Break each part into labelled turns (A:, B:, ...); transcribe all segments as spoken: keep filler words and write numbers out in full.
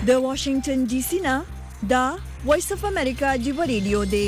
A: د واشنگټن ډي سي نه دا وایس اف امریکا جیو ریډیو دی.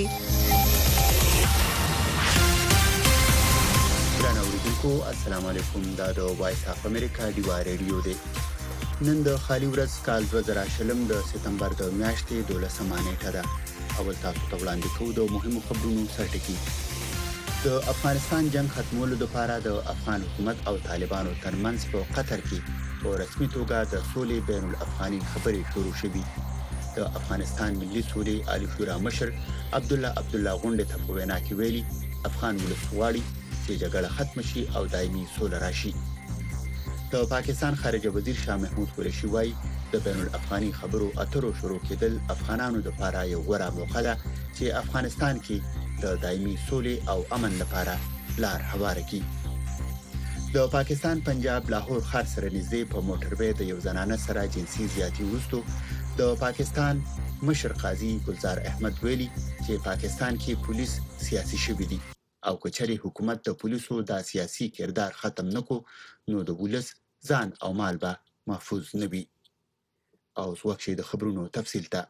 B: ګرانه اوریدونکو السلام علیکم. دا د وایس اف امریکا جیو ریډیو دی. نن د خالي ورځ کال دوه زره شلم د سپتمبر د میاشتې دولسمه نیټه ده. اول تاسو ته وړاندې کوو د مهمو خبرونو سرټکی. د افغانستان جنگ ختمولو لپاره د افغان حکومت او طالبانو ترمنځ په قطر کې په رسمي توګه د سولې بین الافغاني خبرې شروع شوې. د افغانستان ملي سولې عالی شورا مشر عبد الله عبد الله غونډه ته په وینا کې ویلي افغان ولس غواړي چې جګړه ختم شي او دایمي سوله راشي. د پاکستان خارجه وزیر شاه محمود قریشي وايي د بین الافغاني خبرو اترو شروع کېدل افغانانو لپاره یو غوره موقع ده چې افغانستان کې د دایمي سولې او امن لپاره لار هواره کړي. د پاکستان پنجاب لاهور ښار سره نږدې په موټروي د یو زنانه سره جنسي زیاتی وروسته د پاکستان مشر قاضي ګلزار احمد ویلي چې پاکستان کې پولیس سیاسي شوي دي او کچري حکومت د پولیسو د سیاسي کردار ختم نکو نو د ولس ځان او مال به محفوظ نه وي. او وخت د خبرونو تفصیل ته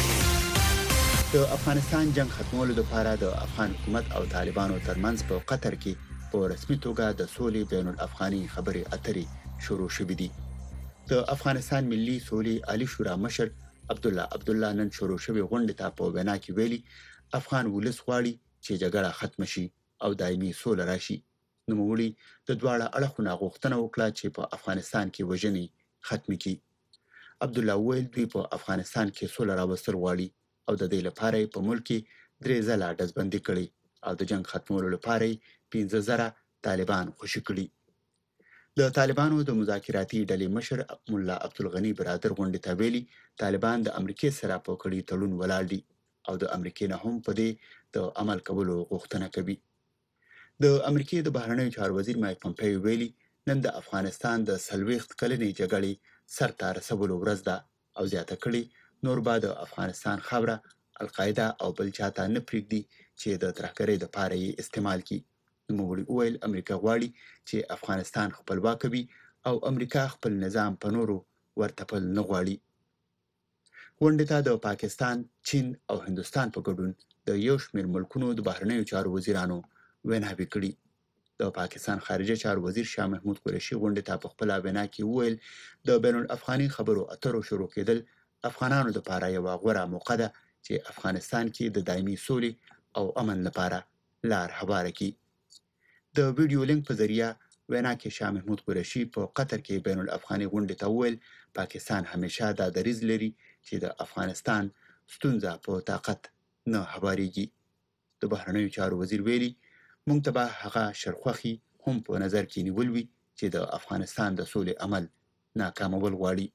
B: د افغانستان جنگ ختمولو لپاره د افغان حکومت او طالبانو ترمنځ په قطر کې په رسمي توګه د سولې بین الافغاني خبرې اترې شروع شوې دي. د افغانستان ملي سولې عالی شورا مشر عبد الله عبد الله نن شروع شوی غونډه ته په وینا کې ویلي افغان ولس غواړي چې جګړه ختم شي او دایمي سوله راشي. نوموړي د دواړه اړخونو غوښتنه وکړه چې په افغانستان کې وژنې ختم کړي. عبد الله ویل دوی په افغانستان کې سوله راوستل غواړي او د دې لپاره په ملک کې درې ځله ډزبندي کړي او د جنگ ختمولو لپاره پنځه زره طالبان خوشي کړي. د طالبانو د مذاکراتي ډلې مشر مولا عبدالغنی برادر غونډه ته ویلي طالبان د امریکای سره په کړي تړون ولاړ دي او د امریکای نه هم په دې د عمل کولو غوښتنه کوي. د امریکای د بهرنیو چارو وزیر مایک پمپیو ویلي نن د افغانستان د سلويخت کلنې جګړې سر ته رسولو ورځ ده او زیاته کړي نور بعد افغانستان خبره القاعده او بل چاته نه پریږدي چې د ترهګرۍ لپاره یې استعمال کړي. نوموړي وویل امریکا غواړي چې افغانستان خپلواک وي او امریکا خپل نظام په نورو ورتپل نه غواړي. غونډې ته د پاکستان، چین او هندستان په ګډون د یو شمېر ملکونو د بهرنیو چارو وزیرانو ویناوې کړي. د پاکستان خارجه چارو وزیر شاه محمود قریشي غونډې ته په خپل وینا کې وویل د بین الافغاني خبرو اترو شروع کېدل افغانانو لپاره یو غوره موقع ده چې افغانستان کې د دایمي سولې او امن لپاره لار هواره کړي. د ویډیو لینک په ذریعہ وینا کې شاه محمود قریشي په قطر کې بین الافغاني غونډې ته وویل پاکستان همیشه دا دریځ لري چې د افغانستان ستونزه په طاقت نه هوارېږي. د بهرنیو چارو وزیر ویلي موږ ته به هغه شرخوخي هم په نظر کې نیول وي چې د افغانستان د سولې عمل ناکامول غواړي.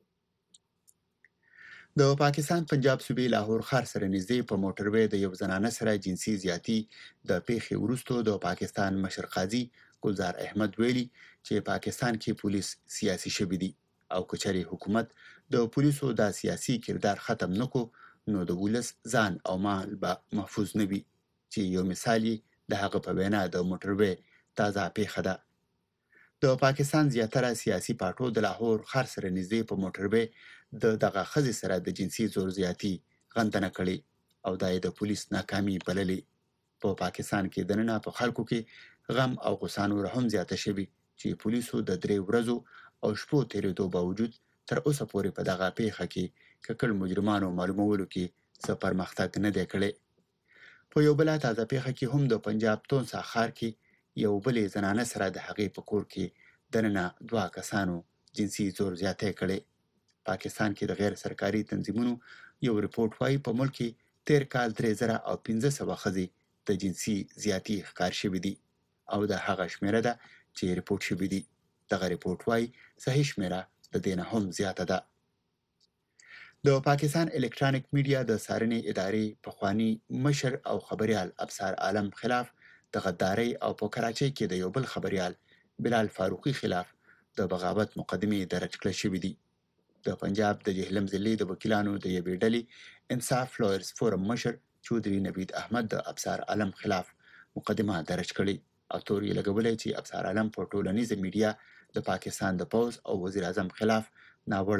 B: د پاکستان پنجاب صوبې لاهور ښار سره نږدې په موټروي د یو زنانه سره جنسي زیاتی د پیښې وروسته د پاکستان مشر قاضي ګلزار احمد ویلي چې پاکستان کې پولیس سیاسي شوي دي او کچري حکومت د پولیسو د سیاسي کردار ختم نکو نو د ولس ځان او مال به محفوظ نه وي چې یو مثال د هغه په وینا د موټروي تازه پیښه ده. د پاکستان زیاتره سیاسي پارټو د لاهور ښار سره نږدې په موټروي د دغه خزې سره د جنسي زور زیاتی غندنه کړې او دا د پولیس ناکامي بللې. په پاکستان کې دننه په خلکو کې غم او غوسه نور هم زیاته شوي چې پولیسو د درې ورځو او شپو تیریدو باوجود تر اوسه پورې په دغه پیښه کې ککړ مجرمانو معلومولو کې څه پرمختګ نه دی کړی. په یو بل تازه پیښه کې هم د پنجاب تونسا ښار کې یو بلې زنانه سره د هغې په کور کې دننه دوه کسانو جنسي زور زیاتی کړی. پاکستان کې د غیر سرکاري تنظیمونو یو ریپورت وايي په ملک کې تیر کال درې زره او پنځه سوه ښځې د جنسي زیاتی ښکار شوي دي او د هغه شمیره ده چې ریپورت شوي دي. دغه ریپورت وايي صحیح شمیره د دې نه هم زیاته ده. د پاکستان الکترونیک میډیا د څارنې ادارې پخوانی مشر او خبريال ابصار عالم خلاف د غدارۍ او په کراچۍ کې د یو بل خبريال بلال فاروقي خلاف د بغاوت مقدمې درج کړې شوې دي. د پنجاب د جهلم ضلعې د وکیلانو د یوې ډلې انصاف لویرز فورم مشر چودري نوید احمد د ابصار عالم خلاف مقدمه درج کړې او تور یې لګولې چې ابصار عالم په ټولنیزه میډیا د پاکستان د پوز او وزیر اعظم خلاف ناوړه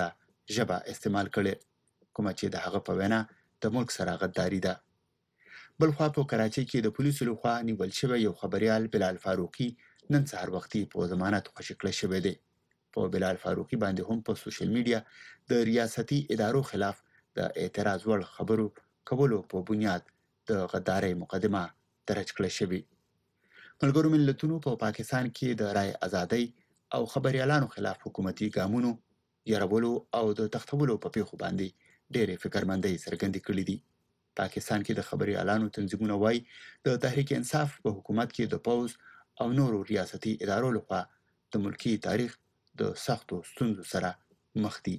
B: ژبه استعمال کړي، کومه چې د هغه په وینا د ملک سره غداري ده. بلخوا په کراچۍ کې د پولیسو لخوا نیول شوی یو خبریال بلال فاروقي نن سهار وختي په ضمانت خوشي کړی شوی دی. په بلال فاروقي باندې هم په سوشل میډیا د ریاستي ادارو خلاف د اعتراض وړ خبرو کولو په بنیاد د غدارۍ مقدمه درج کړې شوې. ملګرو ملتونو په پا پاکستان کې د رای ازادۍ او خبریالانو خلاف حکومتي ګامونو یرولو او د تختولو په پیښو باندې ډېرې فکرمندۍ څرګندې کړې دي. پاکستان کې د خبریالانو تنظیمونه وایي د تحریک انصاف په حکومت کې د پوز او نورو ریاستي ادارو لخوا د ملکی تاریخ د سختو ستونزو سره مخ دي.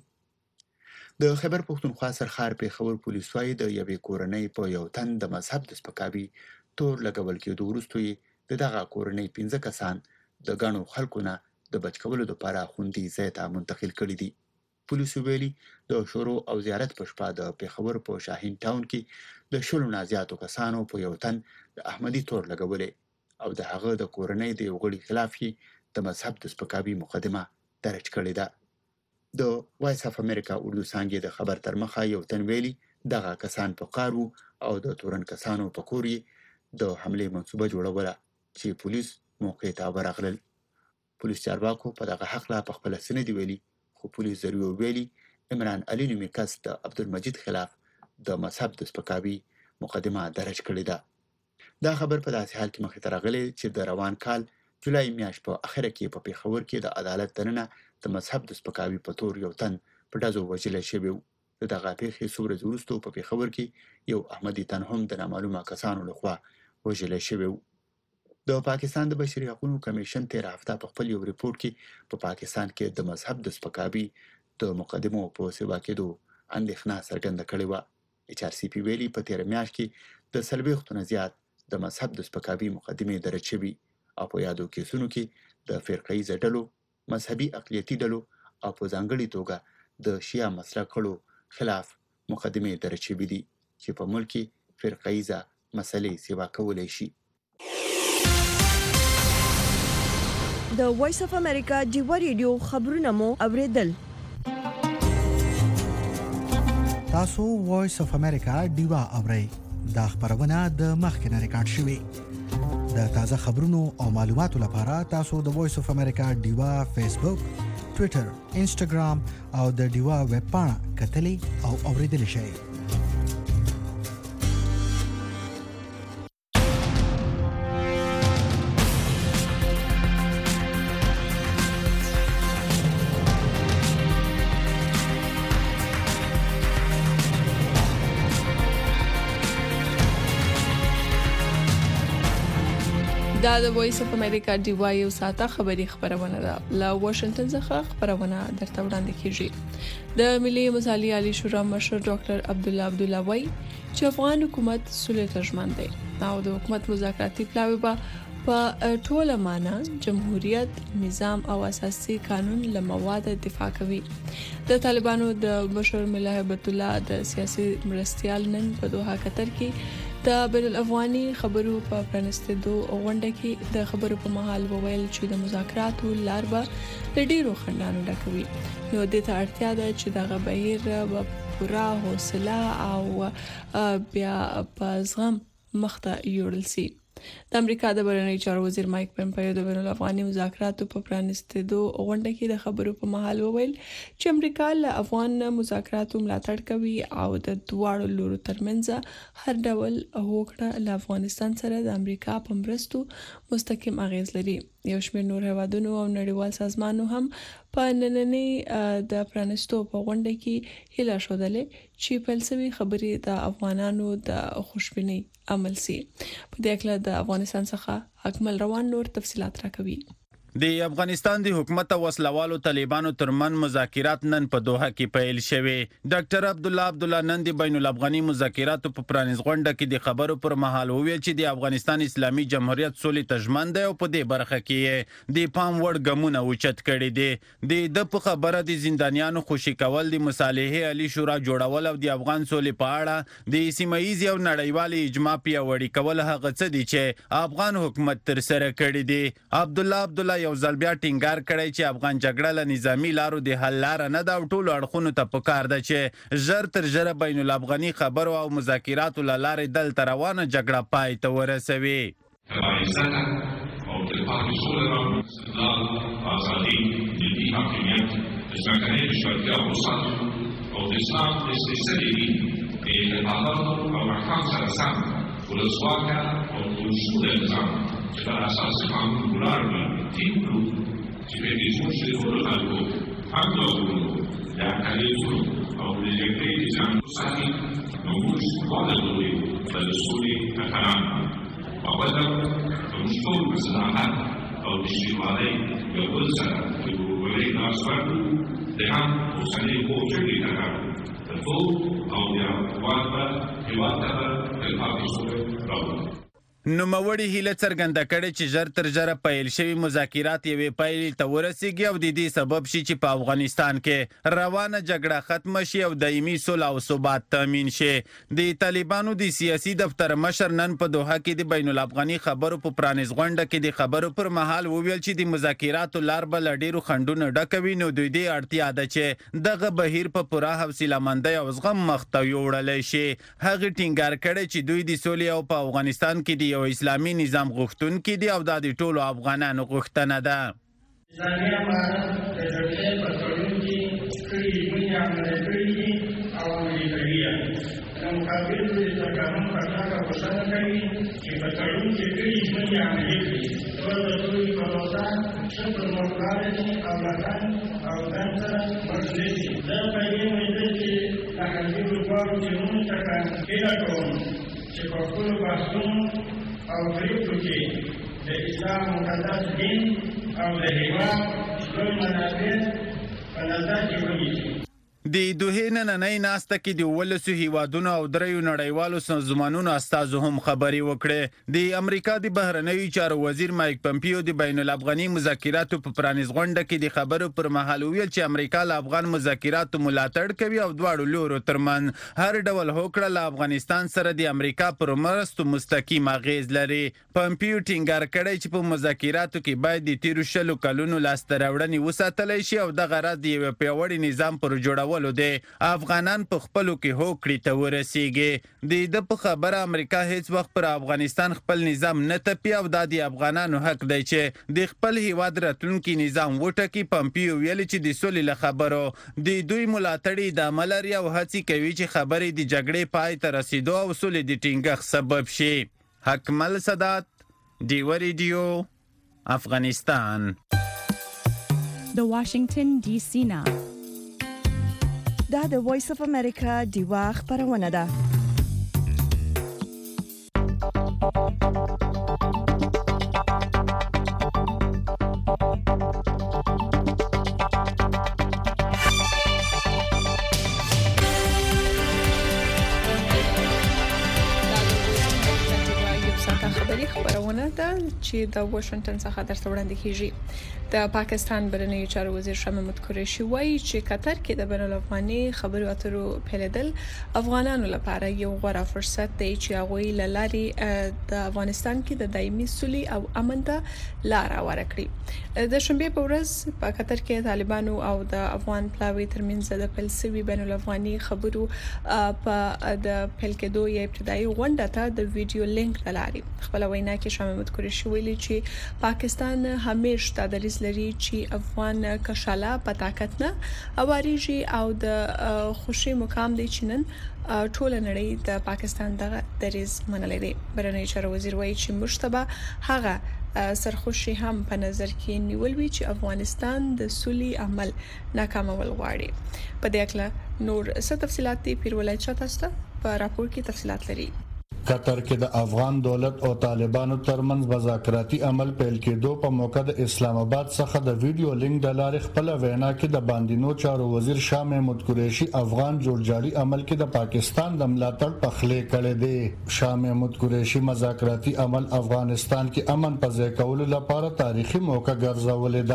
B: د خیبر پښتونخوا سرخار پیښور پولیس وایي د یوې کورنۍ په یو تن د مذهب د سپکاوي تور لګول کېدو وروسته یې د دغه کورنۍ پنځه کسان د ګڼو خلکو نه د بچ کولو لپاره خوندي ځای ته منتقل کړي دي. پولیسو ویلي د شروع او زیارت په شپه د پیښور په شاهین ټاون کې د شلو نه زیاتو کسانو په یو تن د احمدي تور لګولې او د هغه د کورنۍ د یو غړي خلاف یې د مذهب د سپکاوي مقدمه درج کړې ده. د وایس اف امریکا اردو څانګې د خبر تر مخه یو تن ویلي دغه کسان په قار وو او د تورن کسانو په کور یې د حملې منصوبه جوړوله چې پولیس موقع ته ورغلل. پولیس چارواکو په دغه حق لا په خپله څه نه دي ویلي، خو پولیس ذریعو ویلي عمران علي نومي کس د عبدالمجید خلاف د مذهب د سپکاوي مقدمه درج کړې ده. دا خبر په داسې حال کې مخې ته راغلی چې د روان کال جولای میاشت په اخره کې په پیښور کې د عدالت دننه د مذهب د سپکاوي په تور یو تن په ډزو وژلی شوی و. د دغه پیښې څو ورځې وروسته په پیښور کې یو احمدي تن هم د نامعلومه کسانو لخوا وژلی شوی و. د پاکستان د بشري حقوقو کمیشن تیر هفته په خپل یو ریپورت کې په پا پاکستان کې د مذهب د سپکاوي د مقدمو په سیوا کېدو اندېښنه څرګنده کړې وه. ایچ آر سی پی ویلي په تیره میاشت کې د څلوېښتو نه زیات د مذهب د سپکاوي مقدمې درج شوي او په یادو کیسونو کې د فرقه ییزه ډلو، مذهبي اقلیتي ډلو او په ځانګړې توګه د شیعه مسلک غړو خلاف مقدمې درج شوي دي چې په ملک کې فرقه ییزه مسلې سیوا کولی شي.
A: د وایس اف امریکا ډیوا ریډیو خبرونه مو اوریدل.
C: تاسو وایس اف امریکا ډیوا اورئ. دا خبرونه د مخکنه ریکارډ شوې. د تازه خبرونو او معلوماتو لپاره تاسو د وایس اف امریکا ډیوا فیسبوک، ټوئیټر، انسټاګرام او د ډیوا ویب پاڼه کتلی او اوریدل شئ.
D: دا د وایس اف امریکا ډیوا یو ساعته خبري خبرونه ده. له واشنگټن څخه خبرونه درته وړاندې کیږي. د ملي مصالحې عالی شورا مشر ډاکټر عبد الله عبد الله وایي چې افغان حکومت سولې ته ژمن دی او د حکومت مذاکراتي پلاوی به په ټوله معنا جمهوریت، نظام او اساسي قانون له مواد دفاع کوي. د طالبانو د بشر ملا هیبت الله د سیاسي مرستيال نن په دوحه قطر کې د بین الافغاني خبرو په پرانستېدو غونډه کې د خبرو په مهال وویل چې د مذاکراتو لار به له ډېرو خنډانو ډکوي، نو دې ته اړتیا ده چې دغه بهیر به پوره حوصله او بیا په زغم مخته یوړل شي. د امریکا د بهرنیو چارو وزیر مایک پمپیو د بین الافغاني مذاکراتو په پرانستېدو غونډه کې د خبرو په مهال وویل چې امریکا له افغان مذاکراتو ملاتړ کوي او د دواړو لورو ترمنځ هر ډول هوکړه له افغانستان سره د امریکا په مرستو مستقیم اغیز لري. یو شمېر نور هیوادونو او نړیوال سازمانونو هم په نننۍ د پرانستو په غونډه کې هیله ښودلې چې فلسفي خبرې د افغانانو د خوشبینۍ عمل سي. په دې اړه د افغانستان څخه اکمل روان نور تفصيلات راکوي.
E: د افغانستان د حکومت او وسلوالو طالبانو ترمن مذاکرات نن په دوحه کې پیل شوه. ډاکټر عبد الله عبد الله نن د بین الافغاني مذاکراتو په پرانیز غونډه کې د خبرو پر مهال وویل چې د افغانستان اسلامي جمهوریت سولې ته ژمن دی او په دې برخه کې د پام وړ ګامونه اوچت کړي دي. د په خبره د زندانیانو خوشي کول، د مصالحې عالی شورا جوړول او د افغان سولې په اړه د سیمایي او نړیوال اجماع پیاوړي کول هغه څه دي چې افغان حکومت تر سره کړی دی. عبد الله عبد الله یو ځل بیا ټینګار کړی چې افغان جګړه له نظامی لارو د حل لاره نه ده او ټولو اړخونو ته پکار ده چې ژر تر ژره بین الافغاني خبرو او مذاکراتو له لارې دلته روانه جګړه پای ته ورسوي.
F: او تلقاء صورة استقلال آزادی ملی حاکمیت ځمکنۍ بشپړتیا او وسعت او د اسلام د سپېڅلي د اعتقاداتو او احکام سره سم ولسواکه او ټولشموله نظام چې پر اساس قانون ولاړ وي ټینګ کړو چې په دې زموږ د ټولو خلکو حق او حقوق د اقلیتونو او د جګړې د ځان وساتي نو موږ وعده لرو چې د سولې احترام وقدم فمشطور بصراحة أو بشيوالي يقول سنة يقولي ناس فردو لهم وسنة بوجودي تكا الفوق أو يا واقبا يواتبا الحاقي سورة رابط.
E: نوموړي هیله څرګنده کړې چې ژر تر ژره پیل شوي مذاکرات یوې پایلې ته ورسیږي او د دې سبب شي چې په افغانستان کې روانه جګړه ختمه شي او دایمي صلح او ثبات تامین شي. د طالبانو د سیاسي دفتر مشر نن په دوحه کې د بین الافغاني خبرو په پرانیز غونډه کې د خبرو پر مهال وویل چې د مذاکراتو لار به له ډیرو خنډونو ډکه وي نو دوی دې اړتیا ده چې دغه بهیر په پوره حوصله‌مندۍ او زغم مخ ته یوړلی شي. هغه ټینګار کړی چې دوی د سولې او په افغانستان کې د یو اسلامي نظام غوښتونکي دي او دا د ټولو افغانانو غوښتنه ده.
G: اسلامي امارت د جګړې په تړون کې کړي ژمنې عملي کړي دي او عملي کوي یې. د مقابل د قانون په ټاکه غوښتنه کوي چې په تړون کې کړي ژمنې عملي کړي. ټول د ټولو پروسان ښه پرمختللي دي او وطن او ځان سره مخ نه دي. زه په دې موده کې د حزبي ګروپونو ټیمونو څخه هیله کوم چې په خپلو بحثونو او پریکړو کې د اسلام مقدس دین او د هېواد لوی منافع په نظر کې ونیسي.
E: د دوحې نننۍ ناسته کې د ولسو هیوادونو او دریو نړیوالو سازمانونو استازو هم خبرې وکړې. د امریکا د بهرنیو چارو وزیر مایک پمپیو د بین الافغاني مذاکراتو په پرانیز غونډه کې د خبرو پر مهال ویل چې امریکا له افغان مذاکراتو ملاتړ کوي او دواړو لورو ترمن هر ډول هوکړه له افغانستان سره د امریکا پر مرستو مستقیم اغیز لري. پمپیو ټینګار کړی چې په مذاکراتو کې باید د تیرو شلو کلونو لاسته راوړنې وساتلی شي او دغه راز د یو پیاوړي نظام پر جوړولو دی افغانان په خپلو کې هوکړې ته ورسیږي. د ده په خبره امریکا هیڅ وخت پر افغانستان خپل نظام نه تپي او دا د افغانانو حق دی چې د خپل هیواد راتلونکي نظام وټاکي. پمپیو ویلي چې د سولې له خبرو د دوی ملاتړي ادامه لري او هڅې کوي چې خبرې د جګړې پای ته رسیدو او سولې د ټینګښت سبب شي. حکمل سادات، ډیوه ریډیو، افغانستان.
H: د واشنگټن ډي سي نه
A: دا د وایس اف امریکا ډیوا خبرونه ده.
D: خبري خبرونه ده چې د واشنگټن څخه درته وړاندې کیږي. د پاکستان بهرنیو چارو وزیر شاه محمود قریشي وایي چې قطر کې د بین الافغاني خبرو اترو پیلېدل افغانانو لپاره یو غوره فرصت دی چې هغه له لارې د افغانستان کې د دایمي سولې او امن ته لار ورکړي. د شنبه په ورځ په قطر کې طالبانو او د افغان پلاوي ترمنځ د فلسفي بین الافغاني خبرو په د پیل کېدو یو ابتدایي غونډه ته د ویډیو لینک لاري خپل وینا کې شاه محمود قریشي ویلي چې پاکستان همیشه د دریز لري چې افغان کشاله په طاقت نه اواریږي او د خوشي مقام دی چې نن ټول نړۍ د پاکستان دغه دریز منلې دی. بهرنیو چارو وزیر وایي چې مشتبه هغه سرخوشي هم په نظر کې نیول وی چې افغانستان د سولې عمل ناکامول غواړي. په دې اړه نور څه تفصيلات دی پیرولای چاتاسته په راپور کې تفصيلات لري.
I: قطر کې د افغان دولت او طالبانو ترمنځ مذاکراتي عمل پیل کېدو په موقع د اسلام آباد څخه د ویډیو لینک د لارې خپل وینا کې د باندینو چارو وزیر شاه محمود قریشي افغان جوړجاړي عمل کې د پاکستان د ملاتړ پخلې کړې دي. شاه محمود قریشي مذاکراتي عمل افغانستان کې امن په ځای کولو لپاره تاریخي موقع ګرځولې ده.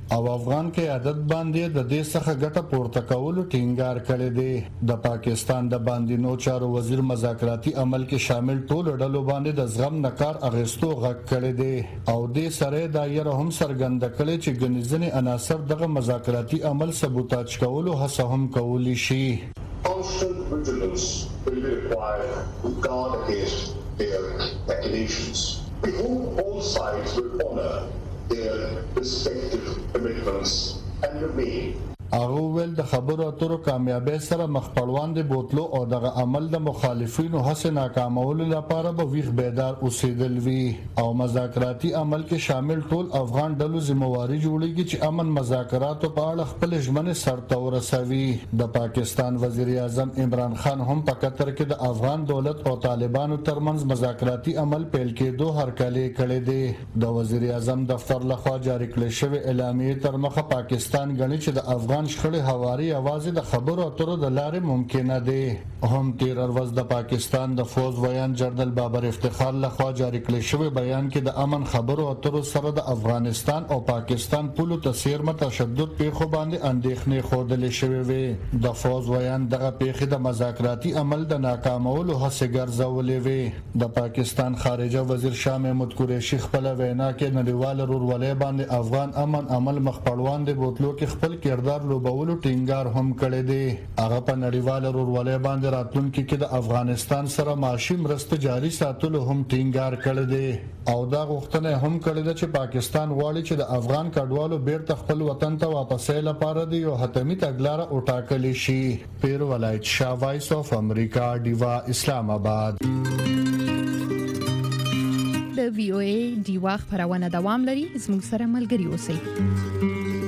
I: او افغان قیادت باندې د دې څخه ګټه پورته کولو ټینګار کړی دی د پاکستان د باندینو چارو وزیر مذاکراتي عمل کې شامل ټول ډلو باندې د زغم نکار اغستو غږ کړی دی او دې سره دا یره هم څرګنده کړي چې ګنځنې عناصر دغه مذاکراتي عمل سبوتاج کولو هڅه هم کولی شي.
J: Constant vigilance will be required to guard against their machinations. We hope all sides will honor their respective commitments and remain.
I: هغه ول د خبرو اترو کامیابی سره مخپړوان دي بوتلو او دغه عمل د مخالفینو هڅه ناکامولو لپاره به ویښ بیدار اوسېدل وی او مذاکراتي عمل کې شامل ټول افغان ډلو ذمہواری جوړیږي چې امن مذاکراتو په اړه خپل ژمنې سرته ورسوي. د پاکستان وزیر اعظم عمران خان هم په قطر کې د افغان دولت او طالبانو ترمنځ مذاکراتي عمل پیل کېدو هرکلی کړی دی. د وزیر اعظم دفتر لخوا جاری کړل شوی اعلامیه تر مخه پاکستان غني چې د افغان شخړې هواري اوازې د خبرو اترو د لارې ممکنه دی. هم تیر ورځ د پاکستان د فوز ویان جنرال بابر افتخار لخوا جاری کړل شوی بیان کې د امن خبرو اترو سره د افغانستان او پاکستان پولو تسیر متشدد پیښو باندې اندېښنې خوده شوې وي. د فوز ویان دغه پیښې د مذاکراتي عمل د ناکامولو هڅې ګرځولې وي. د پاکستان خارجه وزیر شاه محمود قریشي خپل وینا کې نړیوال ورولۍ باندې افغان امن عمل مخپړوان دی بوتلو کې خپل کردار لوبولو ټینګار هم کړی دی. هغه په نړیوال ورولۍ باندې راتلونکي کې د افغانستان سره معاشي مرسته جاري ساتلو هم ټینګار کړی دی او دا غوښتنه هم کړې ده چې پاکستان غواړي چې د افغان کډوالو بیرته خپل وطن ته واپسې لپاره دی یو حتمی تګلاره وټاکل شي. پیر ولایت شاه وایس اف امریکا دیوا اسلام آباد.
H: د وی او ای دیوا خبرونه دوام لري زموږ سره ملګري اوسئ.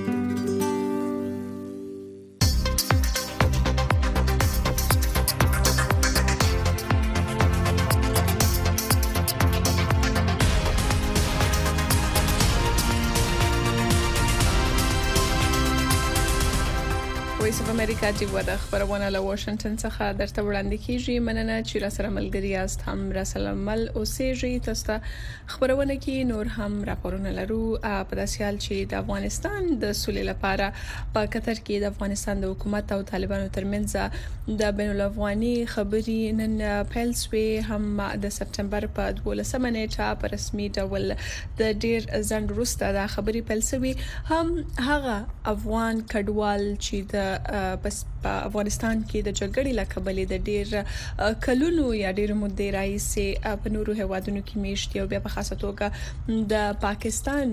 D: وایس اف امریکا چې ودا خبرونه له واشنگټن څخه درته وړاندې کیږي. مننه چې را سره ملګری یاست. هم را سلامل اوسېږي. تاسو خبرونه کې نور هم راپورونه لرو په داسې حال چې د افغانستان د سولې لپاره په قطر کې د افغانستان د حکومت او طالبانو ترمنځ د بین الافغاني خبري نن پیل شوې. هم د سپتمبر په دولسمه نیټه په رسمي ډول د ډیر ځنډ وروسته د خبري پیل شوې. هم هغه افغان کډوال چې د بس په افغانستان کې د جګړې لکبلې د ډیر کلونو یا ډیر مودې راځي په نورو هیوادونو کې میشتي او بیا په خاصه توګه د پاکستان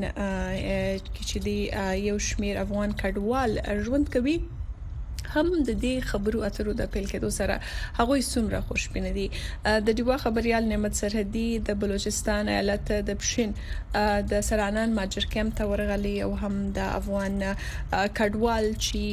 D: کې چې دی یو شمیر افغان کډوال ژوند کوي. هم د دې خبرو اترو د پیل کېدو سره هغه څومره خوشبینه دي. د دیوا خبريال نعمت سرحدي د بلوچستان ایالت د پښین د سرانان ماجر کیمپ ته ورغلي او هم د افغان کډوال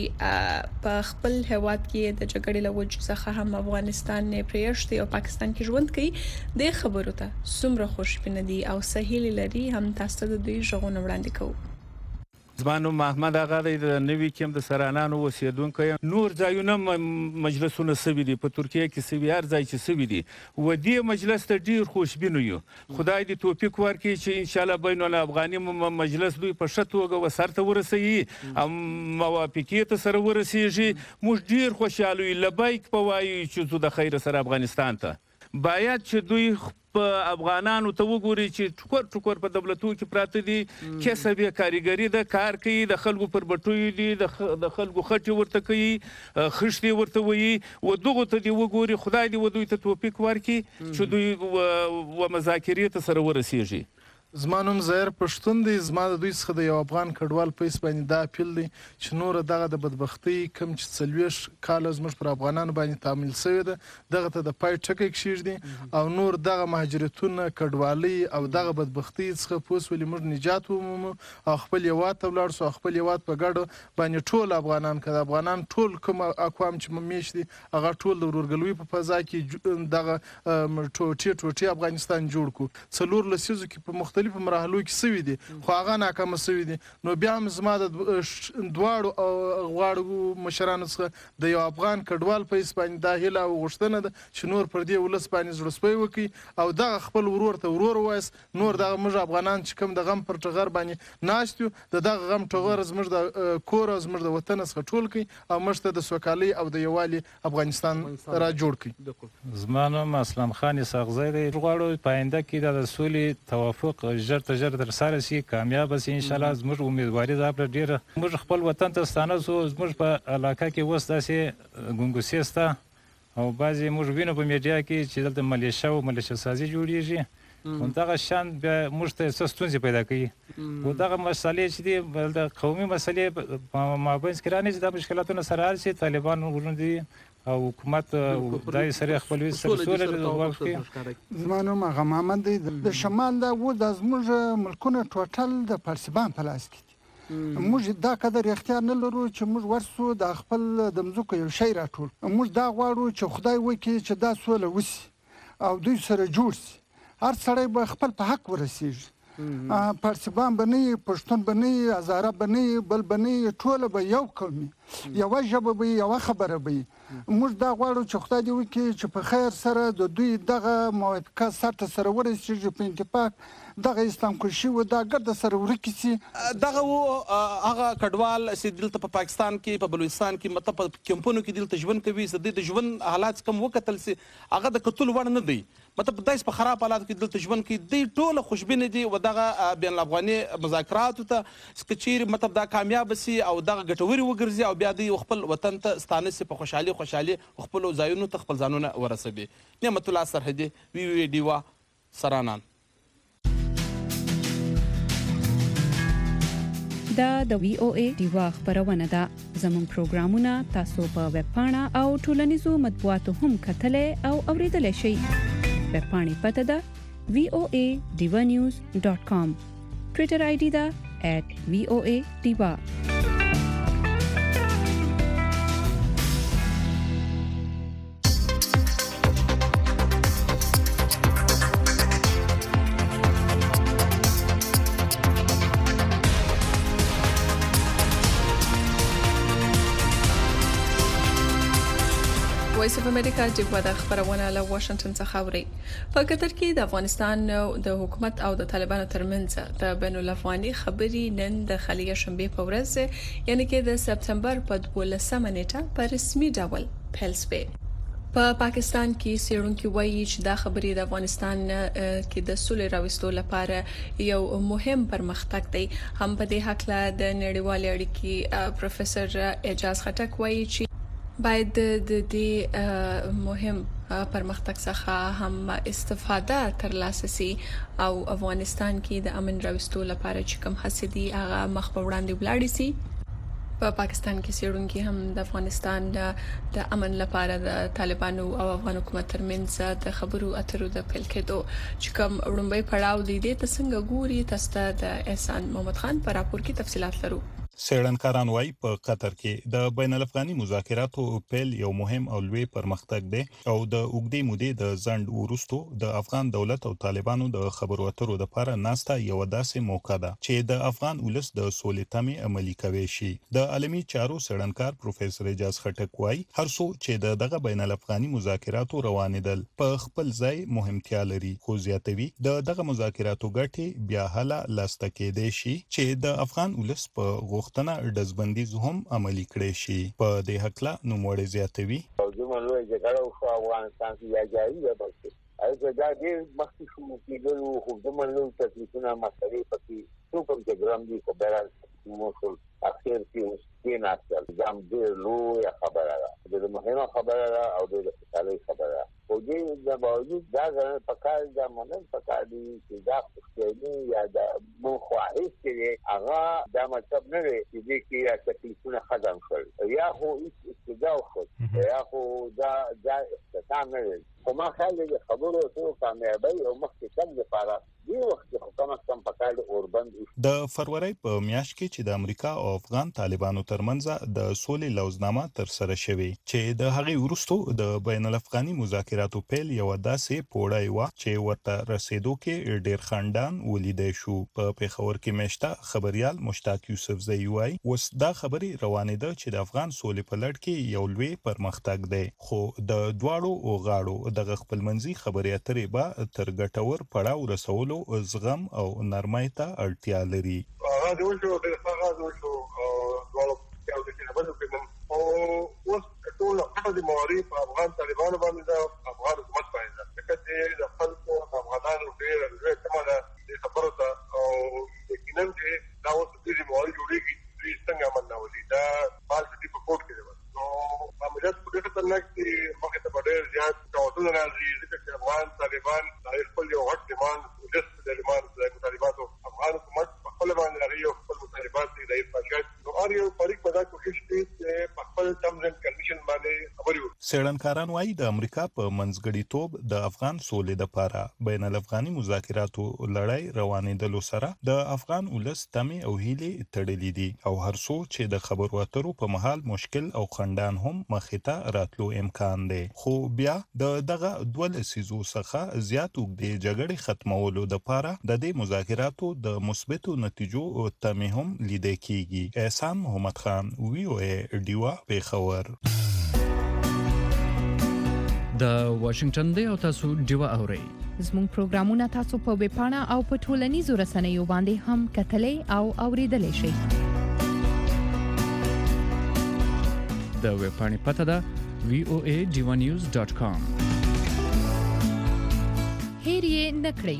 D: چې په خپل هواد کې د جګړې له وجې څخه هم افغانستان نه پریشتي او پاکستان کې ژوند کوي د خبرو ته څومره خوشبینه دي او سهیل لري. هم تاسو د دوی ژغون وړاندې کوو.
K: زمانو محمد آغا د نوي کېم د سرانانو اوسیدونکو نور ځایونه مجلسونه سوي دي په ترکیه کې سوي هر ځای چې سوي دي و دې مجلس ته ډیر خوشبینو یو. خدای دې توفیق ورکړي چې ان شاء الله بین الافغاني مجلس دوی په ښه توګه وسرته ورسوي او موافقې ته سره ورسیږي. موږ ډیر خوشاله یو. لبیک په وایو چې زه د خیر سره افغانستان ته باید چې دوی په افغانانو ته وګوري چې ټکور ټکور په دولتو کې پراته دي کسب کاریګری د کار کوي د خلکو پر بټوي دي د خلکو خټي ورته کوي خشتي ورته وي و دغه ته دی وګوري. خدای دې ودوی ته توفیق ورکړي چې دوی و مذاکرې ته سره ورسیږي.
L: زمانوم زهر پښتون دی. زما د دوی څخه د یو افغان کډوال په اساس باندې دا اپیل دی چې نور دغه د بدبختی کم چې څلويش کال زموږ پر افغانانو باندې تعامل شوی دی دغه ته د پای ټکی کېږي او نور دغه مهاجرتونه کډوالي او دغه بدبختی څخه پوس ولې موږ نجات ومومو او خپل یوات ته ولاړ سو. خپل یوات په ګډه باندې ټول افغانان کړه افغانان ټول کوم اقوام چې ممیش دي هغه ټول د ورورګلوي په فضا کې دغه ټوټي ټوټي افغانستان جوړ کو. څلور لسیزو کې په مختلف مختلفو مرحلو کې سوي دي خو هغه ناکامه سوي دي. نو بیا هم زما د دواړو غواړو مشرانو څخه د یو افغان کډوال په حیث باندې دا هیله او غوښتنه ده چې نور پر دې ولس باندې زړه سپی وکړي او دغه خپل ورور ته ورور ووایست. نور دغه موږ افغانان چې کوم د غم پر ټغر باندې ناست یو د دغه غم ټغر زموږ د کور او زموږ د وطن څخه ټول کړي او موږ ته د سوکالۍ او د یووالي افغانستان را جوړ کړي.
K: زما نوم اسلام خان اسحاقزی دی. غواړو په آینده کې د سولې توافق ژر تر ژره ترسره شي، کامیاب شي انشاءالله. زموږ امیدواري ده ډېره موږ خپل وطن ته ستانه سو. زموږ په علاقه کې اوس داسې ګونګوسې شته او بعضې موږ وینو په میډیا کې چې دلته ملیشه او ملیشه سازي جوړېږي. دغه شان بیا موږ ته څه ستونزې پیدا کوي. خو دغه مسلې چې دي د قومي مسلې په مابینځ کې رانیسي دا مشکلاتونه سره حل شي. طالبان وروڼدي او حکومت دای سره خپلوي سره سوله وکړي.
M: زما نوم هغه محمد دی. د شمال دا و د زموږ ملکونه ټوټل د پارسیبان په لاس کې دي. موږ دا قدر اختیار نه لرو چې موږ ورسو د خپل د مځکو یو شی راټول. موږ دا غواړو چې خدای وکړي چې دا سوله وشي او دوی سره جوړ شي. هر سړی به خپل په حق ورسیږي. پارسیبان به نه وي، پښتون به نه وي، هزاره به نه وي، بل به نه وي، ټوله به یو قوم وي، یوه ژبه به وي، یوه خبره به وي. موږ دا غواړو چې خدای دې وکړي چې په خیر سره د دوی دغه موافقه سرته سره ورسیږي په اتفاق دغه اسلام کشي و دا ګرد سره ورکی سي.
N: دغه و هغه کډوال چې دلته په پاکستان کې په بلوچستان کې مطلب په کمپونو کې دلته ژوند کوي. د ژوند حالات کم وکتل سي هغه د کتل وړ نه دی. مطلب داس په خراب حالات کې دلته ژوند کوي. دی ټوله خوشبینه دي و دغه بین الافغاني مذاکراتو ته سکچیر مطلب دا کامیاب سي او دغه ګټوري وګرځي او بیا دی خپل وطن ته ستانه سي په خوشحالي خوشحالي خپل ځایونو ته خپل ځانونه ورسوي. نعمت الله سرحدي وی وی ډیوا سرانان.
H: دا د وی او ای ډیوا خبرونه ده. زموږ پروګرامونه تاسو په ویب پاڼه او ټولنیزو مطبوعاتو هم کتلای او اوریدلای شئ. ویب پاڼې پته ده وی او ای ډیوا نیوز ډاٹ کام. ټویټر آی ډي ده ایٹ وی او ای ډیوا.
D: وایس اف امریکا چې د خبرونه له واشنگټن څخه اوري. په قطر کې د افغانستان د حکومت او د طالبانو ترمنځ د بین الافغاني خبري نن د خلیه شنبه په ورځ یعنی کې د سپتمبر په دولسمه نیټه په رسمي ډول پیل شوه. په پاکستان کې سیړونکو وایي چې دا خبري د افغانستان کې د سولې راوستلو لپاره یو مهم پرمختګ دی. هم په دې حق له د نړیوال اړیکې پروفیسور اعجاز خټک وایي چې باید د دې مهم پرمختګ څخه هم استفاده ترلاسه شي او افغانستان کې د امن راوستلو لپاره چې کوم هڅې دي هغه مخ په وړاندې ولاړ شي. په پاکستان کې سیړونکو هم د افغانستان د امن لپاره د طالبانو او افغان حکومت ترمنځ د خبرو اترو د پیل کېدو چې کوم وړاندې پړاو دی د څنګه ګوري. تاسو د احسان محمد خان په راپور کې تفصيلات لرو.
O: سیړنکاران وايي په قطر کې د بین الافغاني مذاکراتو پیل یو مهم او لوی پرمختګ دی او د اوګدې مودې د ځند ورستو د افغان دولت او طالبانو د خبرو اترو لپاره ناسته یو داسې موقع ده چې د افغان ولس د سولې تمې عملي کوي شي. د عالمي چارو سیړنکار پروفیسور اعجاز خټک وايي هر څو چې دغه بین الافغاني مذاکراتو روانېدل په خپل ځای مهمتیا لري خو زیاتوي د دغه مذاکراتو ګټې بیا هله لاسته کېدای شي چې د افغان ولس په غوښتنه ډزبندیز هم عملي کړي شي. په دې حق لا نوموړی زیاتوي
P: زموږ لوی جګړه او افغانستان کې یا جاري ده بلکې اې دا ډېر مخکې شو کېدل خو زموږ لوی تکلیفونه مسلې پکې څو کوم چې ګرام دي خو برابر موږ اخر کې اوس کې ناشته ځم ډېر لوی خبره ده د مهمه خبره ده او د خپلې خبره خو دې د باوجود دا غره پکار دا مونږ پکار دي چې دا خوشالي یا دا مو خواهش کې هغه دا مطلب نه دی چې دې کې یا تکلیفونه ختم شول یا خو استجاو خو یا خو دا دا استثام نه دی. خو ما خیال دی خبرو ته کامیابی او مخکې کم لپاره دی وخت خو کوم کم پکار اوربل بند وشي.
O: د فروری په میاشت کې چې د امریکا او افغان طالبانو ترمنځ د سولې لوزنامه تر سره شوې چې د هغې وروسته د بین الافغاني مذاکراتو پیل یو داسې پوړی و چې ورته رسیدو کې ډېر خندان ولیدای شو. په پیښور کې مشته خبريال مشتاق یوسفزئی وایي اوس دا خبرې روانې ده چې د افغان سولې په لړ کې یو لوی پرمختګ دی، خو د دواړو غاړو دغه خپلمنځي خبرې اترې به تر ګټور پړاو رسولو زغم او نرمۍ ته اړتیا لري.
J: هغه د وشو د هغه د وشو دواړو یو د څه په کوم او اوس ټول خپل د مواري په افغان طالبانو باندې د افغان حکومت باندې چې د خلکو افغانانو ډېر لوی تمه د خبرو ته او یقینا چې دا اوس د مواري جوړیږي چې څنګه عمل نه ولي دا پال دې په کوټ کې نو عملیات په دې خطرناک دي مخه ته ډېر زیات توازن راځي چې افغان طالبان د خپل یو غټ ډیماند د طالبان د طالبانو افغان حکومت په خپل باندې لري او خپل طالبان د دې پاکټ نو اړ یو فریق په دا کوشش کوي چې په خپل ترمز اند کنډیشن باندې خبري وکړي.
O: څېړنکاران وایي د امریکا په منځګړیتوب د افغان سولې لپاره بین الافغاني مذاکراتو لړۍ روانېدلو سره د افغان ولس تمې او هیلې تړلې دي او هر څو چې د خبرو اترو په مهال مشکل او خندان هم مخې ته راتلو امکان دی، خو بیا د دغه دوه لسیزو څخه زیات اوږدې جګړې ختمولو دپاره د دې مذاکراتو د مثبتو نتیجو تمې هم لیدل کیږي. احسان محمد خان، وی او ای ډیوا، پیښور.
Q: د واشنگټن دی او تاسو ډیوا اورئ.
H: زموږ پروګرامونه تاسو په ویب پاڼه او په ټولنیزو رسنیو باندې هم کتلای او اوریدلای شئ.
Q: د ویب پاڼې پته ده وی او ای ډیوا نیوز ډاټ کام.
H: هیر یې نکړئ.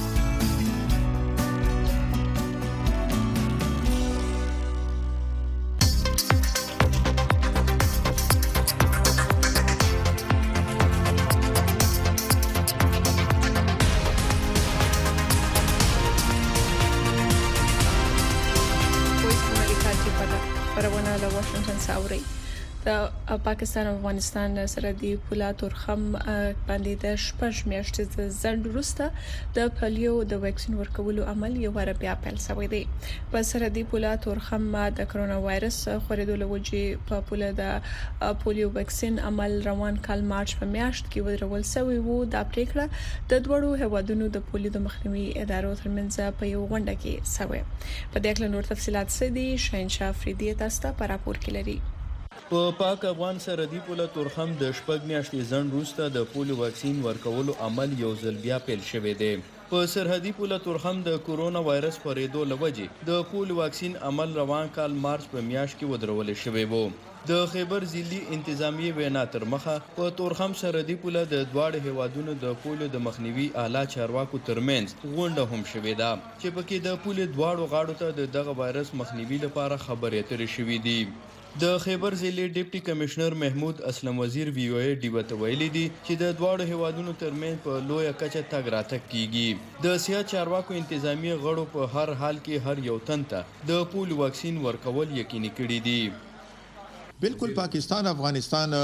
D: د پاکستان او افغانستان سرحدي پوله تورخم باندې د شپږ میاشتې د ځنډ وروسته د پولیو د ویکسین ورکولو عمل یو واره بیا پیل شوی دی. په سرحدي پوله تورخم د کرونا وایرس خورېدو له وجې په پوله د پولیو ویکسین عمل روان کال مارچ په میاشت کې ودرول شوی وو. دا پریکړه د دوړو هوادونو د پولیو د مخنیوي ادارو ترمنځ په یو غونډه کې شوی. په دې اړه نور تفصيلات سدي شاهنشاه افریدي تاسو ته په راپور کې لري.
R: په پاک افغان سرحدي پوله تورخم د شپږ میاشتې ځنډ وروسته د پولیو واکسین ورکولو عمل یو ځل بیا پیل شوی دی. په سرحدي پوله تورخم د کورونا وایرس خورېدو له وجې د پولیو واکسین عمل روان کال مارچ په میاشت کې ودرول شوی وو. د خیبر ضلعي انتظامیه وینا تر مخه په تورخم سرحدي پوله د دواړو هیوادونو د پولیو د مخنیوي اعلی چارواکو ترمنځ غونډه هم شوې ده چې پکې د پولیو دواړو غاړو ته د دغه وایرس مخنیوي لپاره خبرې اترې شوې دي. د خیبر ضلع ډیپټي کمشنر محمود اسلم وزیر وی او ای ډیوا ته ویلي دي چې د دواړو هیوادونو ترمنځ په لویه کچه تګ راتګ کیږي. د سیاست چارواکو انتظامیه غړو په هر حال کې هر یو تن ته د پولیو واکسین ورکول یقیني کړي دي.
S: بالکل پاکستان افغانستان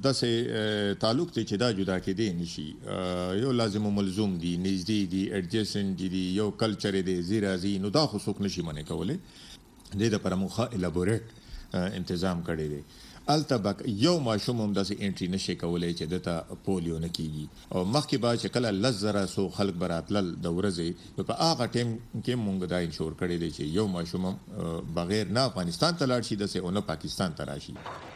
S: داسې تعلق ته چې دا جدا کېدی نشي، یو لازم ملزوم دي، نږدې دي، اډجسنټ دي، یو کلچر دی، زیرازي، نو دا خو څوک نشي منې کولی. دې دپاره موږ الابوریټ انتظام کړی دی. الته بک یو ماشوم هم داسې انټري نشي کولای چې دته پولیو نه کیږي او مخکې به چې کله لس زره سو خلک به راتلل د ورځې په هغه ټایم کې مونږ دا انشور کړی دی چې یو ماشوم هم بغیر نه افغانستان ته لاړ شي داسې او نه پاکستان ته راشي.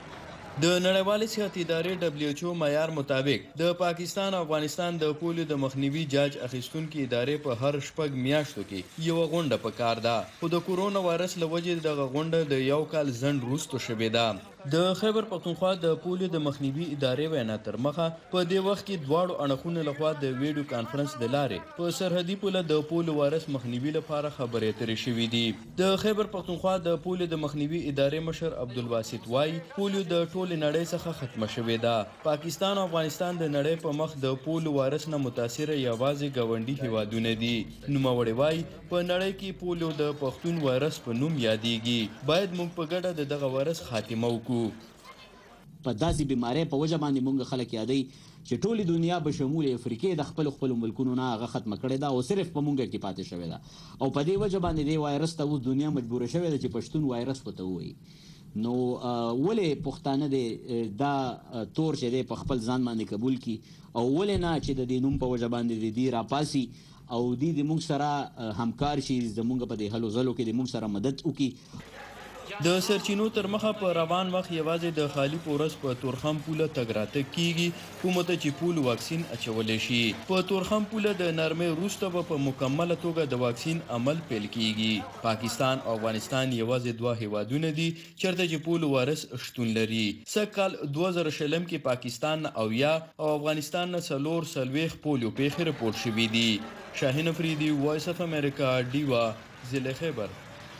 R: د نړیوالې صحت ادارې دبليو ایچ او معیار مطابق د پاکستان او افغانستان د پولیو د مخنیوي جاج اخیستونکو ادارې په هر شپږ میاشتو کې یو غونډه پکار ده، خو د کورونا وایرس له وجې دغه غونډه د یو کال ځنډ وروسته شوې ده. د خیبر پختونخوا د پولیو د مخنیوي ادارې وینا تر مخه په دې وخت کې دواړو اړخونو لخوا د ویډیو کانفرنس د لارې په سرحدي پوله د پولیو وایرس مخنیوي لپاره خبرې اترې شوې دي. د خیبر پختونخوا د پولیو د مخنیوي ادارې مشر عبدالواسط وایي پولیو د ټولې نړۍ څخه ختمه شوې ده. پاکستان او افغانستان د نړۍ په مخ د پولیو وایرس نه متاثره یوازې ګاونډي هیوادونه دي. نوموړی وایي په نړۍ کې پولیو د پښتون وایرس په نوم یادېږي. باید موږ په ګډه د دغه وایرس خاتمه وکړو.
T: په داسې بیماری په وجه باندې مونږ خلک یادوي چې ټولې دنیا به شمول افریقې د خپل خپل ملکونو نه هغه ختمه کړې ده او صرف په مونږ کې پاتې شوې ده او په دې وجه باندې دې وایرس ته اوس دنیا مجبوره شوې ده چې پښتون وایرس ورته ووایي. نو ولې پښتانه د دا تور چې دی په خپل ځان باندې قبول کی او ولې نه چې د دې نوم په وجه باندې د دې راپاسي او دې د موږ سره همکار شي زموږ په دې هلو ځلو کې د موږ سره مدد وکړي.
R: د سرچینو تر مخه په روان وخت یوازې د خالی پورس په تورخم پوله تګ راتګ کیږي کومه ته چې پول واکسین اچولی شي. په تورخم پوله د نرمۍ وروسته به په مکمله توګه د واکسین عمل پیل کیږي. پاکستان او افغانستان یوازې دوه هیوادونه دي چېرته چې پول وارث شتون لري. سږ کال دوه زره شلم کې پاکستان نه اویا او افغانستان نه څلور څلوېښت پولیو پیښې رپورټ شوي دي. شاهین افریدي، وایس اف امریکا، ډیوا، ضلع خیبر.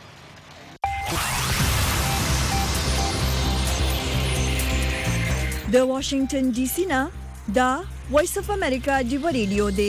A: د واشنگټن ډي سي نه دا وایس اف امریکا ډیوا ریډیو دی.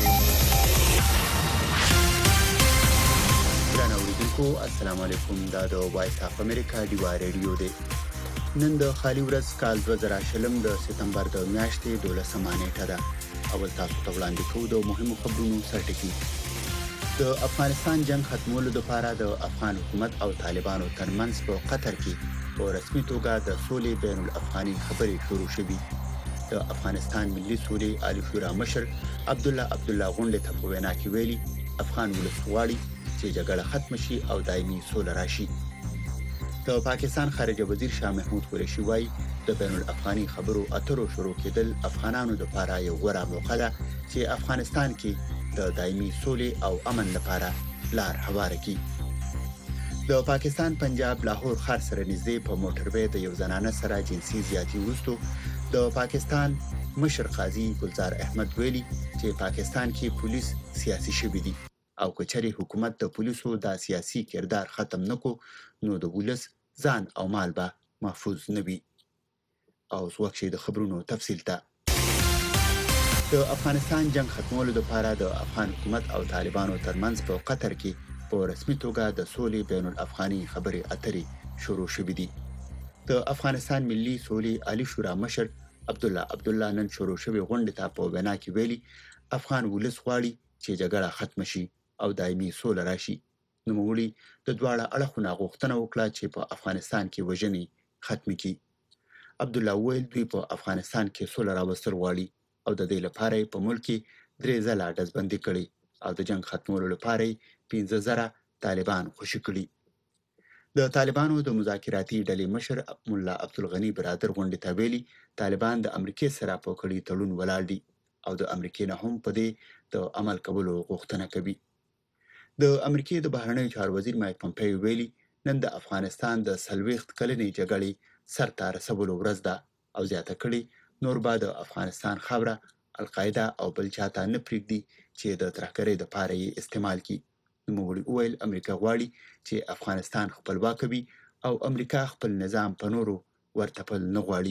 B: ګران اوریدونکو السلام علیکم. دا د وایس اف امریکا ډیوا ریډیو دی. نن د خالي ورځ کال دوه زره شلم د سپتمبر د میاشتې دولسمه نیټه ده. اول تاسو ته وړاندې کوو د مهمو خبرونو سرټکي. د افغانستان جنگ ختمولو لپاره د افغان حکومت او طالبانو ترمنځ په قطر کې په رسمي توګه د سولې بین الافغاني خبرې شروع شوې. د افغانستان ملي سولې عالی شورا مشر عبدالله عبدالله غونډې ته په وینا کې ویلي افغان ولس غواړي چې جګړه ختم شي او دایمي سوله راشي. د پاکستان خارجه وزیر شاه محمود قریشي وایي د بین الافغاني خبرو اترو شروع کېدل افغانانو لپاره یو غوره موقع ده چې افغانستان کې د دایمي سولې او امن لپاره لار هواره کړي. د پاکستان پنجاب لاهور ښار سره نږدې په موټروي د یو زنانه سره جنسي زیاتی وروسته د پاکستان مشر قاضي ګلزار احمد ویلي چې پاکستان کې پولیس سیاسي شوي دي او کچري حکومت د پولیسو د سیاسي کردار ختم نکو نو د ولس ځان او مال به محفوظ نه وي. او وخت د خبرونو تفصیل ته د افغانستان جنگ ختمولو لپاره د افغان حکومت او طالبانو ترمنځ په قطر کې په رسمي توګه د سولې بین الافغاني خبرې اترې شروع شوې دي. د افغانستان ملي سولې عالی شورا مشر عبدالله عبدالله نن شروع شوې غونډې ته په وینا کې ویلي افغان ولس غواړي چې جګړه ختم شي او دایمي سوله راشي. نوموړي د دواړه اړخونو غوښتنه وکړه چې په افغانستان کې وژنې ختم کړي. عبدالله ویل دوی په افغانستان کې سوله راوستل غواړي او د دې لپاره په ملک کې درې ځله ډزبندي کړي او د جنگ ختمولو لپاره پنځه زره طالبان خوشي کړي. د طالبانو د مذاکراتي ډلې مشر مولا عبدالغني برادر غونډې ته ویلي طالبان د امریکای سره په کړي تړون ولاړ دي او د امریکای نه هم په دې د عمل کولو غوښتنه کوي. د امریکای د بهرنیو چارو وزیر مایک پمپیو ویلي نن د افغانستان د څلوېښت کلنې جګړې سر ته رسولو ورځ ده او زیاته کړي نور به د افغانستان خاوره القاعده او بل چاته نه پرېږدي چې د ترهګرۍ دپاره یې استعمال کړي. نوموړي وویل امریکا غواړي چې افغانستان خپلواک وي او امریکا خپل نظام په نورو ورتپل نه غواړي.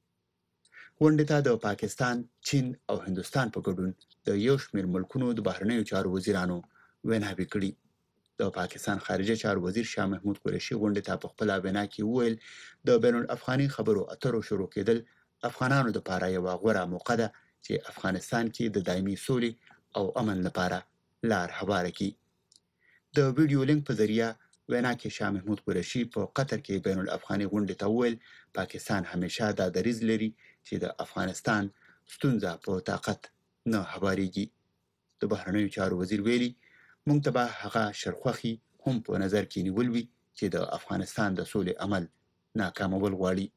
B: غونډې ته د پاکستان، چین او هندوستان په ګډون د یو شمېر ملکونو د بهرنیو چارو وزیرانو ویناوې کړي. د پاکستان خارجه چارو وزیر شاه محمود قریشي غونډې ته په خپله وینا کې وویل د بین الافغاني خبرو اترو شروع کېدل افغانانو لپاره یوه غوره موقع ده چې افغانستان کې د دایمي سولې او امن لپاره لار هواره کړي. د ویډیو لینک په ذریعه وینا کې شاه محمود قریشي په قطر کې بین الافغاني غونډې ته وویل پاکستان همیشه دا دریځ لري چې د افغانستان ستونزه په طاقت نه هوارېږي. د بهرنیو چارو وزیر ویلي موږ ته به هغه شرخوښي هم په نظر کې نیول وي چې د افغانستان د سولې عمل ناکامول غواړي.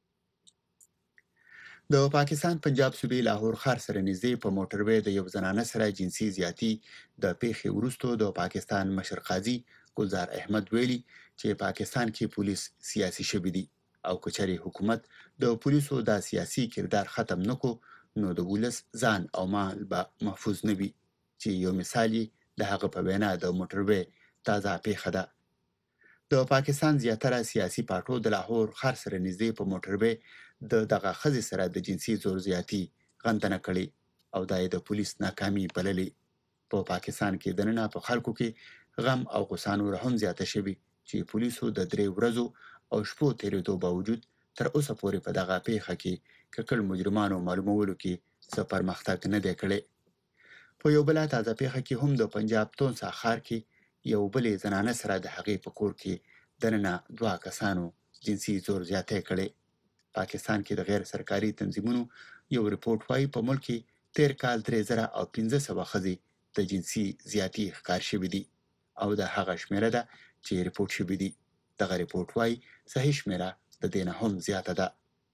B: د پاکستان پنجاب صوبې لاهور ښار سره نږدې په موټروي د یو زنانه سره جنسي زیاتی د پیښې وروسته د پاکستان مشر قاضي ګلزار احمد ویلي چې پاکستان کې پولیس سیاسي شوي دي او کچري حکومت د پولیسو د سیاسي کردار ختم نکو نو د ولس ځان او مال به محفوظ نه وي چې یو مثال د هغه په وینا د موټروي تازه پیښه ده. د پاکستان زیاتره سیاسي پارټو د لاهور ښار سره نږدې په موټروي د دغه ښځې سره د جنسي زور زیاتي غندنه کړې او دا یې د پولیس ناکامي بللې. په پاکستان کې دننه په خلکو کې غم او غوسه نوره هم زیاته شوې چې پولیسو د درې ورځو او شپو تېرېدو باوجود تر اوسه پورې په دغه پیښه کې ککړ مجرمانو معلومولو کې څه پرمختګ نه دی کړی. په یو بل تازه پیښه کې هم د پنجاب تونسا ښار کې یو بلې زنانه سره د هغې په کور کې دننه دوه کسانو جنسي زور زیاتی کړی. پاکستان کې د غیر سرکاري تنظیمونو یو رپورټ وایي په ملک کې تیر کال درې زره او پنځه سوه ښځې د جنسي زیاتي ښکار شوي دي او د هغه شمیره ده چې رپورټ شوي دي. دغه رپورټ وایي صحیح شمیره د دې نه هم زیاته ده.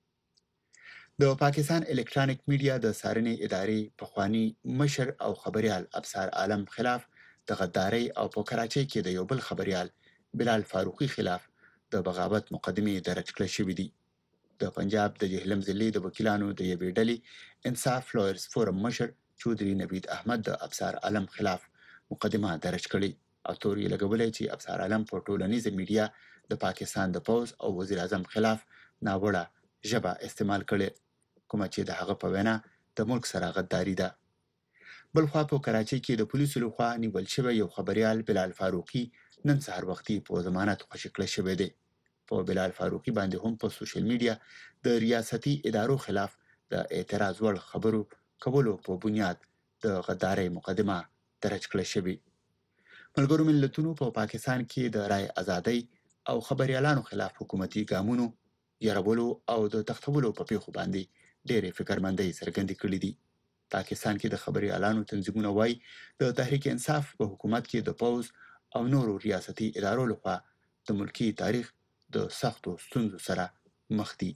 B: د پاکستان الکترونیک میډیا د څارنې ادارې پخوانی مشر او خبریال ابصار عالم خلاف د غدارۍ او په کراچۍ کې د یو بل خبریال بلال فاروقي خلاف د بغاوت مقدمې درج کړل شوې دي. د پنجاب د جهلم ضلعې د وکیلانو د یوې ډلې انصاف لویرز فورم مشر چودري نوید احمد د ابصار عالم خلاف مقدمه درج کړې او تور یې لګولی چې ابصار عالم په ټولنیزه میډیا د پاکستان د پوځ او وزیر اعظم خلاف ناوړه ژبه استعمال کړې، کومه چې د هغه په وینا د ملک سره غداري ده. بلخوا په کراچۍ کې د پولیسو لخوا نیول شوی یو خبریال بلال فاروقي نن سهار وختي په ضمانت خوشي کړی شوی دی. په بلال فاروقي باندې هم په سوشل میډیا د ریاستي ادارو خلاف د اعتراض وړ خبرو کولو په بنیاد د غدارۍ مقدمه درج کړل شوې. ملګرو ملتونو په پا پاکستان کې د رای ازادۍ او خبریالانو خلاف حکومتي ګامونو یرولو او د تختولو په پیښو باندې ډېرې فکرمندۍ څرګندې کړې دي. پاکستان کې د خبریالانو تنظیمونه وایي د تحریک انصاف په حکومت کې د پوځ او نورو ریاستي ادارو لخوا د ملکی تاریخ د سختو ستونزو سره مخ دي.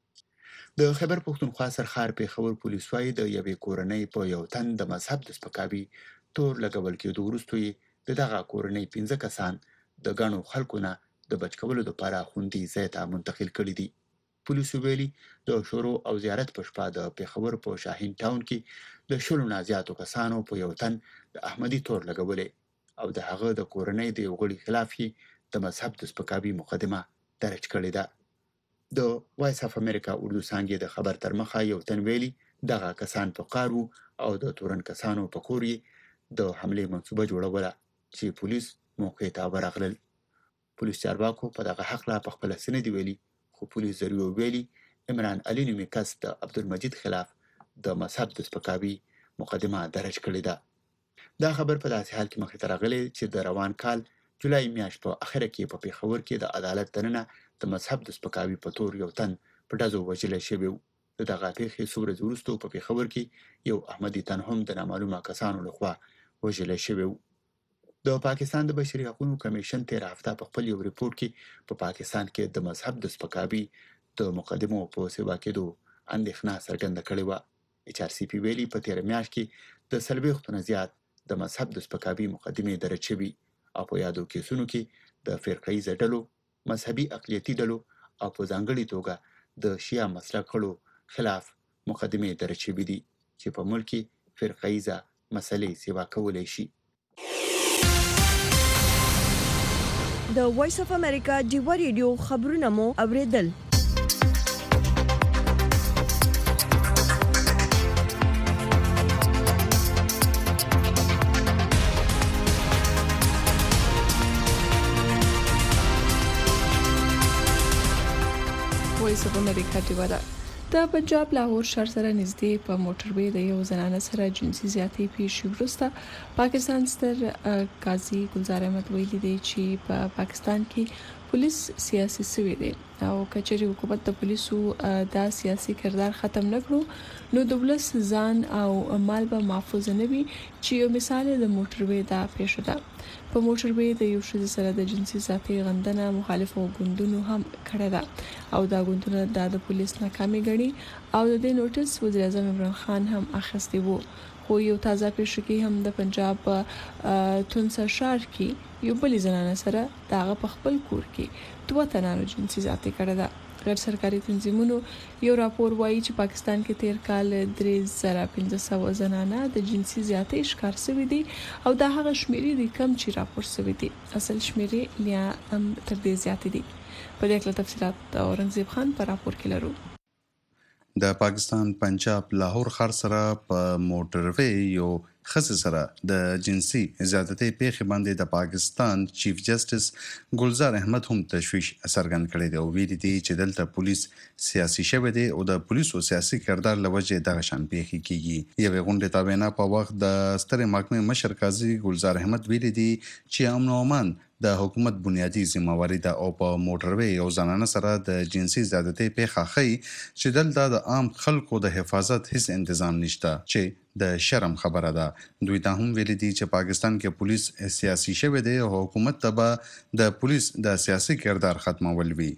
B: د خیبر پښتونخوا سرخار پېښور پولیس وایي د یوې کورنۍ په یو تن د مذهب د سپکاوي تور لګول کېدو وروسته یې د دغه کورنۍ پنځه کسان د ګڼو خلکو نه د بچ کولو دپاره خوندي ځای ته منتقل کړي دي. پولیسو ویلي د شورو او زیارت په شپه د پېښور په شاهین ټاون کې د شلو نه زیاتو کسانو په یو تن د احمدي تور لګولې او د هغه د کورنۍ د یو غړي خلاف یې د مذهب د سپکاوي مقدمه درج کړې ده. د وایس اف امریکا اردو څانګې د خبر تر مخه یو تن ویلي دغه کسان په قار وو او د تورن کسانو په کور یې د حملې منصوبه جوړوله چې پولیس موقع ته ورغلل. پولیس چارواکو په دغه هکله په خپله څه نه دي ویلي، خو پولیس ذریعو ویلي عمران علي نومي کس د عبدالمجید خلاف د مذهب د سپکاوي مقدمه درج کړې ده. دا خبر په داسې حال کې مخې ته راغلی چې د روان کال جولای میاشت په اخره کې په پېښور کې د عدالت دننه د مذهب د سپکاوي په تور یو تن په ډزو وژلی شوی و. د دغه پیښې څو ورځې وروسته په پېښور کې یو احمدي تن هم د نامعلومه کسانو لخوا وژلی شوی و. د پاکستان د بشري حقوقو کمیشن تېره هفته په خپل یو رپورټ کې په پاکستان کې د مذهب د سپکاوي د مقدمو په سیوا کېدو اندېښنه څرګنده کړې وه. ایچ آر سی پي ویلي په تېره میاشت کې د څلوېښتو نه زیات د مذهب د سپکاوي مقدمې درج شوي او په یادو کیسونو کې د فرقهیزه ډلو، مذهبي اقلیتي ډلو او په ځانګړې توګه د شیعه مسلک غړو خلاف مقدمې درج شوي دي چې په ملک کې فرقهیزه مسلې سیوا کولی شي.
A: د وایس اف امریکا ډیوا ریډیو خبرونه مو اوریدل.
D: وایس اف امریکا ډیوا ده. د پنجاب لاهور ښار سره نږدې په موټروي د یو زنانه سره جنسي زیاتي پیښې وروسته پاکستان ستر قاضي ګلزار احمد ویلي دی چې په پا پاکستان کې پولیس سیاسي سوی دی او کچري حکومت د پولیسو دا سیاسي کردار ختم نکړو نو د ولس ځان او مال به محفوظ نه وي چې یو مثال د موټروي دا پیښه ده. په موټروي د یو ښځې سره د جنسي زیاتي غندنه مخالفو ګوندونو هم کړې ده او دا ګوندونه د پولیس ناکامي ګڼي او د دې نوټس وزیر اعظم عمران خان هم اخیستی وو. خو یو تازه پیښه کې هم د پنجاب تونسا ښار کې یو بل زنانه سره دغه په خپل کور کې دوه تنانو جنسي زیاتي کړې ده. غیر سرکاري تنظیمونو یو راپور وایي چې پاکستان کې تیر کال درې زره پنځه سوه زنانه د جنسي زیاتي ښکار شوي دي او دا هغه شمیرې دي کم چې راپور شوي دي. اصل شمیرې بیا هم تر دې زیاتې دي. په دې اړه تفصیلات اورنګزیب خان په راپور کې لرو.
U: د پاکستان پنجاب لاهور ښار سره په موټروي یو خص سره د جنسي زیاتې پیښې باندې د پاکستان چیف جسټس ګلزار احمد هم تشویش څرګند کړی دی او ویلي دي چې دلته پولیس سیاسي شوی دی او د پولیسو سیاسي کردار له وجې دغه شان پیښې کیږي. یوې غونډې تابعینا په وخت د سترې محکمې مشر قاضي ګلزار احمد ویلي دي چې امن او امان د حکومت بنیادی ذمہواری ده او په موټروي یو زنانه سره د جنسي زیاتې پیښه خي چې دلته د عام خلکو د حفاظت هیڅ تنظیم نشته چې د شرم خبره ده. دوی ته هم ویلي دي چې پاکستان کې پولیس سیاسي شوی دی او حکومت ته به د پولیس د سیاسي کردار ختمول وي.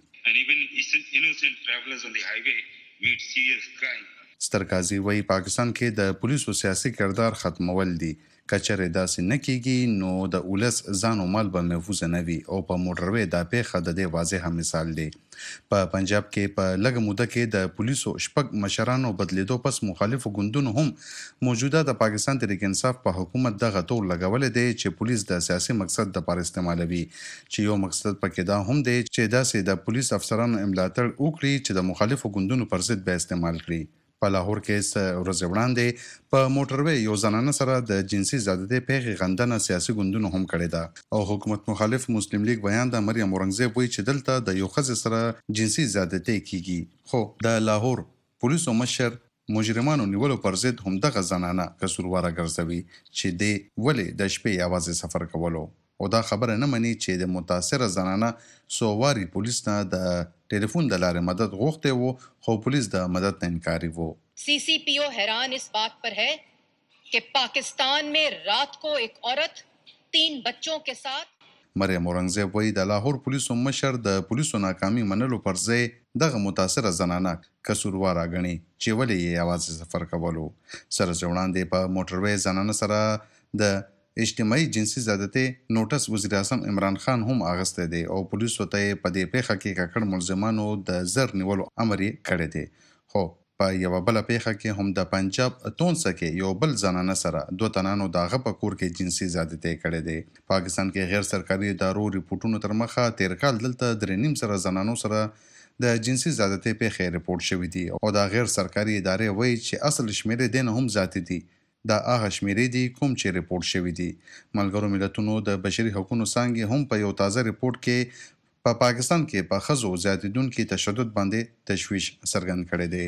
U: ستر قاضي وايي پاکستان کې د پولیسو سیاسي کردار ختمول دي. کچره داسې نه کیږي نو د اولس ځان او مال به محفوظ نه وي او په موټروي د پیښه د دې واضح مثال دی. په پنجاب کې په لږه موده کې د پولیسو شپږ مشرانو بدلیدو پس مخالفو ګوندونو هم موجوده د پاکستان تحریک انصاف په حکومت دغه تور لګولې دی چې پولیس د سیاسي مقصد لپاره استعمالوي چې یو مقصد پکې دا هم دی چې داسې د پولیس افسرانو ملاتړ وکړي چې د مخالفو ګوندونو پر ضد به استعمال کړي. په لاهور کې ورځ وړاندې په موټروي یو زنانه سره د جنسي زیاتې پیښې غندنه سیاسي ګوندونو هم کړې ده او حکومت مخالف مسلم لیگ بیان د مریم اورنګزیب وایي چې دلته د یو ښځې سره جنسي زیاتې کیږي خو د لاهور پولیسو مشر مجرمانو نیولو پر ضد هم دغه زنانه قصورواره ګرځوي چې د ولې د شپې یوازې سفر کولو او دا خبره نه مني چې د متاثره زنانه سوواري پولیس نه د telephone د لارې مدد غوښته وو خو پولیس د مدد نه انکاري وو.
V: C C P O हैरान इस बात पर है कि पाकिस्तान में रात को एक औरत तीन बच्चों के साथ
U: مریم اورنګزیب وایي د لاهور پولیسو مشر د پولیسو ناکامي منلو پر ځای دغه متاثره زنانه قصورواره ګڼي چې ولې یې یوازې سفر کولو. سره وړاندې په موټروي زنانه سره د اجتماعي جنسي زیاتې نوټس وزیر اعظم عمران خان هم اغسته دی او پولیسو ته په دې پیښه کې ککړ ملزمانو د زر نیولو امر کړی دی. خو په یو بل پیښه کې هم د پنجاب تونسه کې یو بل زنانه سره دوه تنانو داغه په کور کې جنسي زیاتې کړی دی. پاکستان کې غیر سرکاري ادارو ریپورتونو تر مخه تیر کال دلته درې نیم سره زنانو سره د جنسي زیاتې پیښې ریپورت شوې دي او دا غیر سرکاري ادارې وایي چې اصل شمیرې دین هم زیات دي. دا هغه شمیرې دي کوم چې ریپورت شوی دي. ملګرو ملتونو د بشري حقوقو څانګې هم په یو تازه ریپورت کې په پا پاکستان کې په ښځو زیاتېدونکي تشدد باندې تشویش څرګند کړی دی.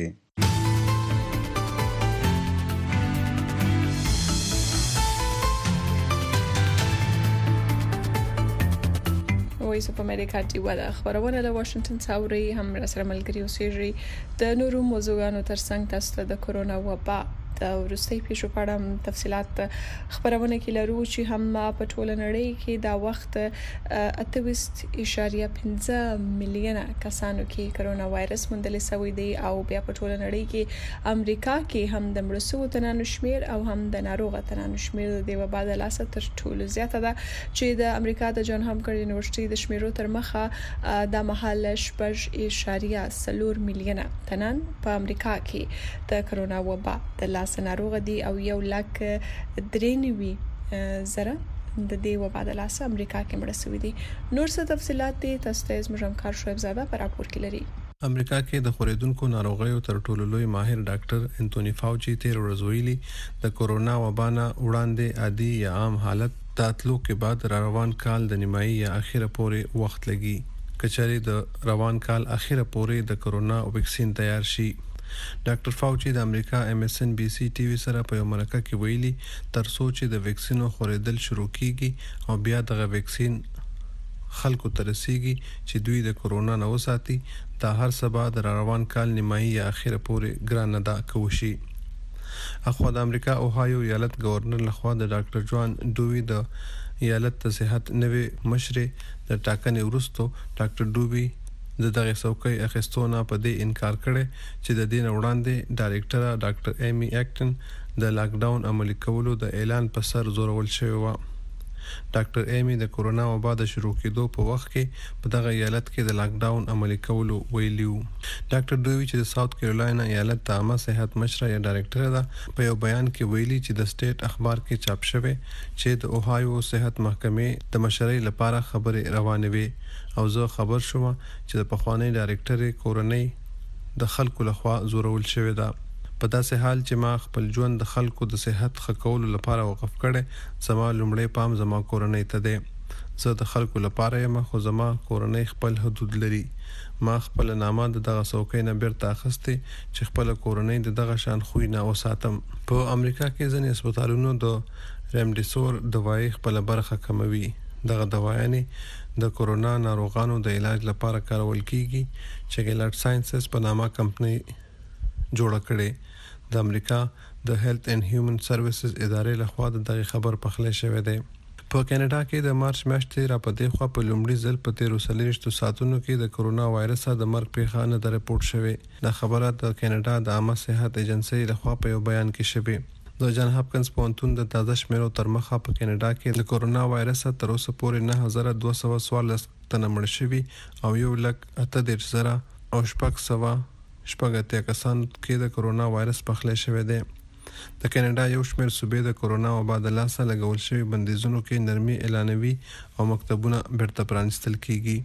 D: وایس اف امریکا ډیوا د خبرونه له واشنگټن څخه هم سره ملګری اوسېږي. د نورو موضوعاتو ترڅنګ تاسو ته د کورونا وبا د ورستۍ پیښو په اړه تفصيلات خبرونه کې لرو چې هم په ټوله نړۍ کې دا وخت اته اشاریه پنځه میلیونه کسانو کې کرونا وایرس موندل شوی دی او بیا په ټوله نړۍ کې امریکا کې هم د مړسو تنانو شمیر او هم د ناروغ تنانو شمیر د وبا د لاسه تر ټولو زیاته ده چې د امریکا د جان هاپکر یونیورسيټي د شمیرو تر مخه د محل شپږ اشاریه څلور میلیونه تنان په امریکا کې د کرونا وبا د ناروغ دي او یو لک درېنوي زره د دې وبا د لاسه امریکا کې مړ شوي دي. نور څه تفصيلات دي تاسو ته زموږ همکار شعیب زاده پر راپور کې لري.
W: امریکا کې د خورېدونکو ناروغیو تر ټولو لوی ماهر ډاکټر انټونی فاوچي تیر ورځ ویلي د کورونا وبا نه وړاندې عادي یا عام حالت تاتلو کې بعد را روان کال د نیمایي یا اخیره پورې وخت لګي. کچاري د روان کال اخیره پورې د کورونا ویکسین تیار شي. ډاکټر فاوچي د امریکا ام اس ان بي سي ټي وي سره په یو مرکه کې ویلي تر څو چې د ویکسینو خورېدل شروع کیږي او بیا دغه ویکسین خلکو ته رسیږي چې دوی د کورونا نه وساتي دا هر سبا د روان کال نیمایي یا اخیره پورې ګران ادا کوشي. اخوا د امریکا اوهایو ایالت گورنر لخوا د ډاکټر جوان ډووي د ایالت ته صحت نوې مشري د ټاکنې وروسته ډاکټر ډووي د دغه څوکۍ اخیستونه په دې انکار کړي چې د دین وړاندې ډایریکټر ډاکټر ایمی اکټن د لاک ډاون عملي کولو د اعلان په سر زورول شوی و. ډاکټر ایمی د کورونا وبا د شروع کېدو په وخت کې په دغه ایالت کې د لاک ډاون عملي کولو ویلیو. ډاکټر ډووي چې د ساوث کیرولاینا ایالت د عامه صحت مشره یا ډایریکټر ده په یو بیان کې ویلي چې د سټیټ اخبار کې چاپ شوی چې د اوهایو صحت محکمې د مشرۍ لپاره خبرې روانې وي او زه خبر شوم چې د پخوانی ډایریکټر کورنۍ د خلکو لخوا زورول شوې ده. په داسې حال چې ما خپل ژوند د خلکو د صحت ښه کولو لپاره وقف کړی، زما لومړی پام زما کورنۍ ته دی. زه د خلکو لپاره یم، خو زما کورنۍ خپل حدود لري. ما خپل نامه د دغه څوکۍ نه بیرته اخیستې چې خپل کورنۍ د دغه شان خوی نه وساتم. په امریکا کې ځینې هسپتالونو د ریمډیسور دوايي خپل برخه کموي. دغه دوايانې د کورونا ناروغانو د علاج لپاره کارول کیږي چې ګیلارډ ساينسز په نامه کمپنۍ جوړه کړې. د امریکا د هیلث اینڈ هیومن سروسز ادارې لخوا د دغه خبر پخلی شوی دی. په کینیډا کې د مارچ میاشتې را په دې خوا په لومړي ځل په تیرو څلوېښتو ساعتونو کې د کورونا وایرس د مرګ پیښه نه ده رپورټ شوې. دا خبره د کینیډا د عامه صحت ایجنسۍ لخوا په یو بیان کې شوې. د جان هاپکنز پوهنتون د تازه شمیرو تر مخه په کینیډا کې د کورونا وایرس تر اوسه پورې نه هزار دوه سوه څوارلس تنه مړه شوي او یو لک اته دېرش زره او شپږ سوه شپږ اتیا کسان کې د کورونا وایرس پخلی شوی دی. د کینیډا یو شمېر صوبې د کورونا وبا د لاسه لګول شوي بندیزونو کې نرمي اعلانوي او مکتبونه بیرته پرانیستل کیږي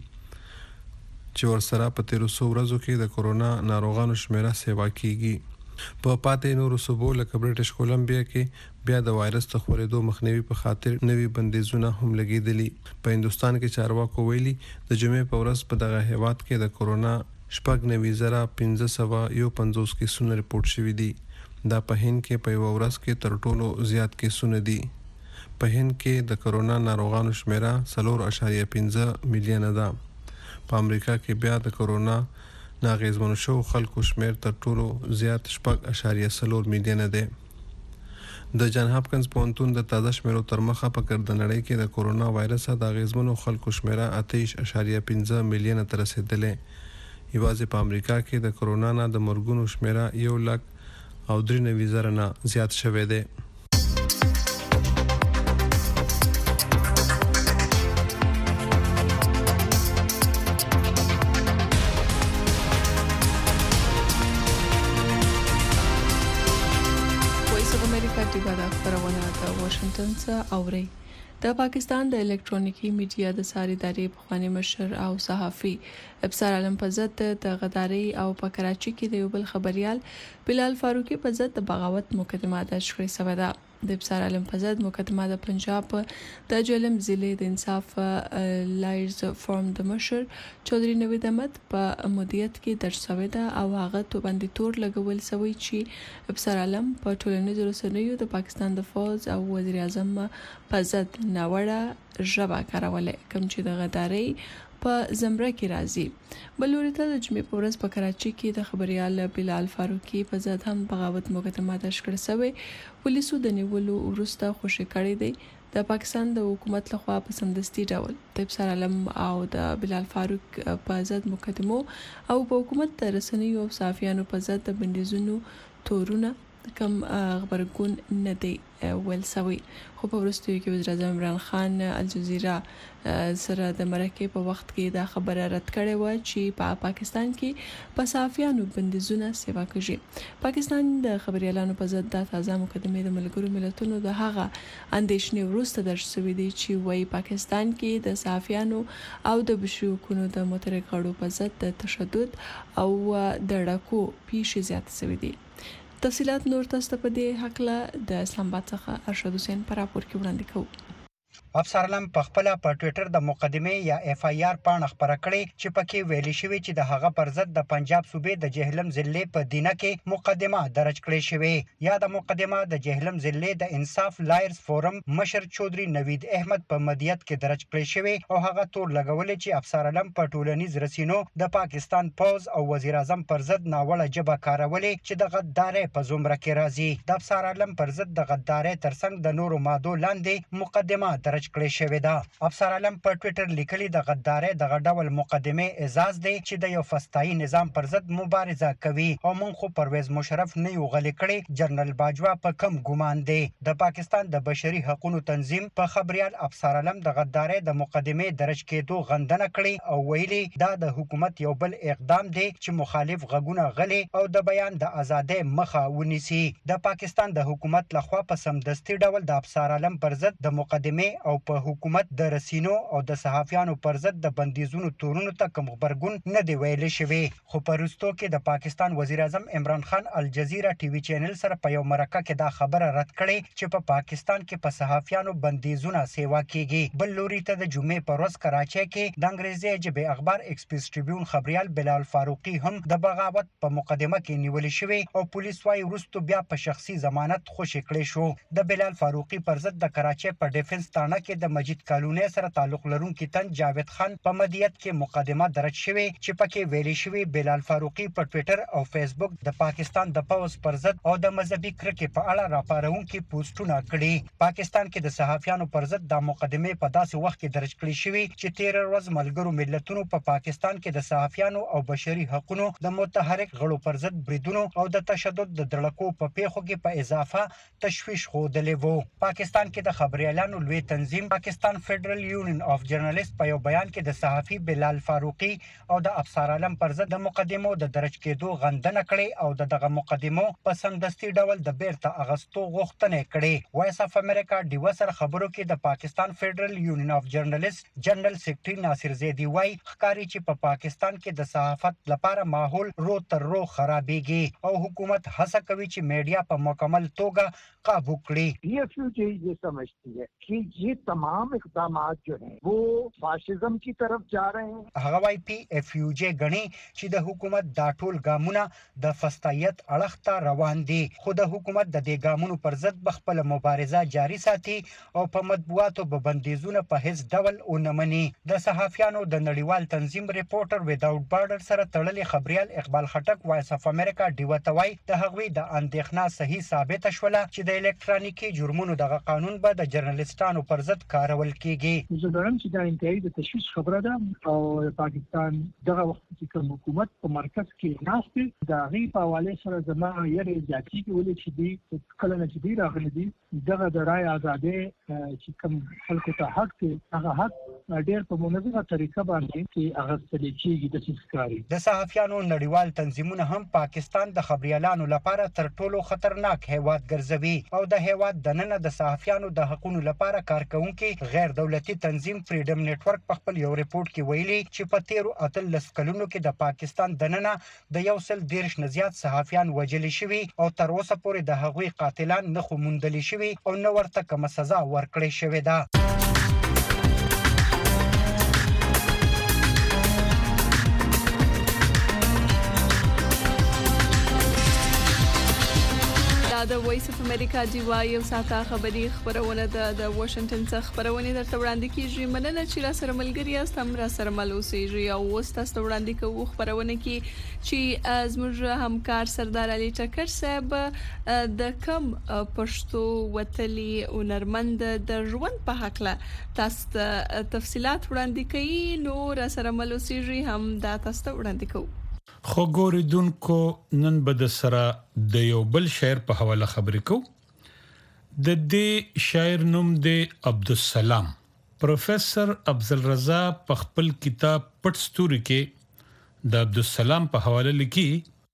W: چې ورسره په تیرو څو ورځو کې د کورونا ناروغانو شمیره سیوا کیږي. په پاتې نورو صوبو لکه برټش کولمبیا کې بیا د وایرس د خورېدو مخنیوي په خاطر نوي بندیزونه هم لګیدلي. په هندوستان کې چارواکو ویلي د جمعې په ورځ په دغه هیواد کې د کورونا شپږ نوي زره پنځه سوه یو پنځوس کیسونه رپورټ شوي دي. دا په هند کې په یوه ورځ کې تر ټولو زیات کیسونه دي. په هند کې د کورونا ناروغانو شمیره څلور اعشاریه پنځه میلیونه ده. په امریکا کې بیا د کورونا ناغېزمنو شوو خلکو شمیر تر ټولو زیات شپږ اعشاریه څلور میلیونه دی. د جان هاپکنز پوهنتون د تازه شمیرو تر مخه په ګردنړۍ کې د کورونا وایرس د اغېزمنو خلکو شمیره اته اعشاریه پنځه میلیونه ته رسېدلې. یوازې په امریکا کې د کورونا نه د مرګونو شمیره یو لک او درې نوي زره نه زیات شوی دی.
D: وایس اف امریکا د خبرونه د واشنگټن څخه اوري. د پاکستان د الکترونیکی میډیا د ساري ادارې پخوانی مشر او صحافي ابصار عالم په ضد د غداري او په کراچي کې د یو بل خبريال بلال فاروقي په ضد د بغاوت مقدمه درج کړې شوې ده. د ابصار عالم په ضد مقدمه د پنجاب د جلم ضلع د انصاف لایرز فورم د مشر چودري نوید احمد په مدیریت کې درج شوې ده او هغه تو باندې تور لګول شوی چې ابصار عالم په ټولنیزو رسنیو د پاکستان د فوج او وزیر اعظم په ضد ناوړه ژبه کارولې کوم چې د غداري په زمره کې راځي. بلوري ته د جمعې په ورځ په کراچي کې د خبريال بلال فاروقي په ضد هم بغاوت مقدمه درج کړې شوې. پولیسو د نیولو وروسته خوشی کړی دی. د پاکستان د حکومت لخوا په سمدستي ډول د ابصار عالم او د بلال فاروق په ضد مقدمو او په حکومت د رسنیو او صحافیانو په ضد د بندیزونو تورونه کم خبرګون نه دی ویل شوی. خو په وروستیو کې وزیر اعظم عمران خان الجزیره سره د مرکې په وخت کې دا خبره رد کړې و چې په پا پاکستان کې په صحافیانو بندیزونه سیوا کوي. پاکستان د خبريالانو په ضد د تازه مقدمې د ملګرو ملتونو د هغه اندېښنې وروسته درج شوې دي چې وايي پاکستان کې د صحافیانو او د بشري حقوقو د متحرک غړو په ضد د تشدد او د ډاکو پیښې زیات شوې دي. تفصيلات نور تاسو په دې حق له د اسلام آباد څخه ارشد حسین پر راپور کې وړاندې کوو.
C: افسر علم په خپل په ټوئیټر د مقدمې یا اف ای آر پاڼه خبره کړې چې پکې ویلي شوی چې د هغه پر ضد د پنجاب صوبې د جهلم ضلع په دینه کې مقدمه درج کړې شوې. یا د مقدمه د جهلم ضلع د انصاف لایرز فورم مشر چودري نوید احمد په مدیریت کې درج کړې شوې او هغه تور لګولې چې افسر علم په ټولنیز رسینو د پاکستان پوز او وزیر اعظم پر ضد ناوړه جبه کارولې چې د غدارۍ په زمره کې راځي. د افسر علم پر ضد د غدارۍ ترڅنګ د نورو مادو لاندې مقدمه درج کړې شوې ده. افسر علم په ټوئیټر لیکلي د غدارۍ دغه ډول مقدمه اعزاز دی چې د یو فستایي نظام پر ضد مبارزه کوي او مونږ خو پرویز مشرف نه یو غلي کړي. جنرال باجوا په کم ګمان دی. د پاکستان د بشري حقوقو تنظیم په خبريال افسر علم د غدارۍ د مقدمه درج کېدو غندنه کړي او ویلي دا د حکومت یو بل اقدام دی چې مخالف غږونه غلي او د بیان د ازادۍ مخه ونیسي. د پاکستان د حکومت لخوا په سمدستي ډول د افسر علم پر ضد د مقدمه کړي او په حکومت د رسینو او د صحافیانو پر ضد د بندیزونو تورونو ته کوم خبرګون نه دی ویل شوی. خو په وروستو کې د پاکستان وزیر اعظم عمران خان الجزیره ټي وي چینل سره په یو مرکه کې دا خبره رد کړې چې په پاکستان کې په صحافیانو بندیزونه سیوا کیږي. بل لوري ته د جمعې پر ورځ کراچۍ کې د انګریزي ژبې اخبار ایکسپریس ټریبیون خبريال بلال فاروقي هم د بغاوت په مقدمه کې نیول شوی او پولیس وايي وروسته بیا په شخصي ضمانت خوشی کړی شو. د بلال فاروقي پر ضد د کراچۍ په ډیفنس تانه کې د مجید کالونی سره تعلق لرونکي تن جاوید خان په مدیریت کې مقدمه درج شوی چې پکې ویلي شوی بلال فاروقي په ټوئیټر او فیسبوک د پاکستان د پوز پر ضد او د مذهبي کرکې په اړه راپارونکي پوسټونه کړي. پاکستان کې د صحافیانو پر ضد د مقدمه په داسې وخت کې درج کړی شوی چې تیر ورځ ملګرو ملتونو په پا پاکستان کې د صحافیانو او بشري حقوقو د متحرک غړو پر ضد بریدونو او د تشدد د دړکو په پیښو کې په اضافه تشویش خوده وو. پاکستان کې د خبريالانو لوی تنظیم پاکستان فدرل یونین اف جرنالست په یو بیان کې د صحافي بلال فاروقي او د افسر عالم پر ضد د مقدمو د درج کېدو غندنه کړې او د دغه مقدمو په سمدستي ډول د بیرته اغستو غوښتنه کړې. وایس اف امریکا د وسر خبرو کې د پاکستان فدرل یونین اف جرنالست جنرال سیکریټری ناصر زیدی وایي ښکاری چې په پاکستان کې د صحافت لپاره ماحول رو تر رو خرابېږي او حکومت هڅه کوي چې میډیا په مکمل توګه قابو کړي.
E: یہ فیوجے یہ سمجھتی ہے کہ یہ تمام اقدامات جو ہیں وہ فاشزم کی طرف جا رہے ہیں.
C: هغه وايي پی اف یو جی غني چې د حکومت دا ټول ګامونه د فسطایت اړخ ته روان دي خو د حکومت د دې ګامونو پر ضد بخپل مبارزه جاری ساتي او په مطبوعاتو په بندیزونه په هیڅ ډول اونمني. د صحافیانو د نړیوال تنظیم ریپورټر ویداوټ بارډر سره تړلې خبريال اقبال خټک وایس اف امریکا دیوتوي د هغوی د اندېښنه صحیح ثابت شوله چې د الکترونیکي جرمونو دغه قانون به د جرنالستانو پر ضد کارول کیږي.
F: زه درم چې دا انتهایی د تشویش خبره ده او پاکستان دغه وخت کې کوم حکومت په مرکز کې ناشته د غي په حواله سره زما یې ځاتی کې ولې چې دی کله نه چې دی راغلي دي دغه د رای ازادي چې کوم خلکو ته حق دی هغه حق ډېر په منظمه طریقه باندې چې هغه ستل کېږي د سکاري.
C: د صحافیانو نړیوال تنظیمونه هم پاکستان د خبريالانو لپاره تر ټولو خطرناک هیواد ګرځوي او د هیواد دننه د صحافیانو د حقوقو لپاره کارکونکي غیر دولتي تنظیم فریډم نتورک په خپل یو ریپورت کې ویلي چې په تیرو اتلس کلونو کې د پاکستان دننه د یو سل دیرش نه زیات صحافیان وژل شوي او تر اوسه پورې د هغوی قاتلان نه خو موندل شوي او نه ورته کومه سزا ورکړې شوې ده.
D: د وایس اف امریکا دی وای یو ساته خبري خبرونه د واشنگټن څخه خبرونه درته وړاندې کیږي. مننه چې را سره ملګری یاست هم را سره ملوسیږي او وست تاسو وړاندې کوو خبرونه کې چې زموږ همکار سردار علي ټکر صاحب د کم پښتو وتلی او نرمند د ژوند په حق له تاسو تفصيلات وړاندې کوي. نو را سره ملوسیږي هم دا تاسو وړاندې کوو.
G: خو ګوریدونکو نن به د سره د یو بل شاعر په حواله خبرې کوو. د دې شاعر نوم دی عبدالسلام. پروفیسور عبدالرضا په خپل کتاب پټ ستوري کې د عبدالسلام په حواله لیکي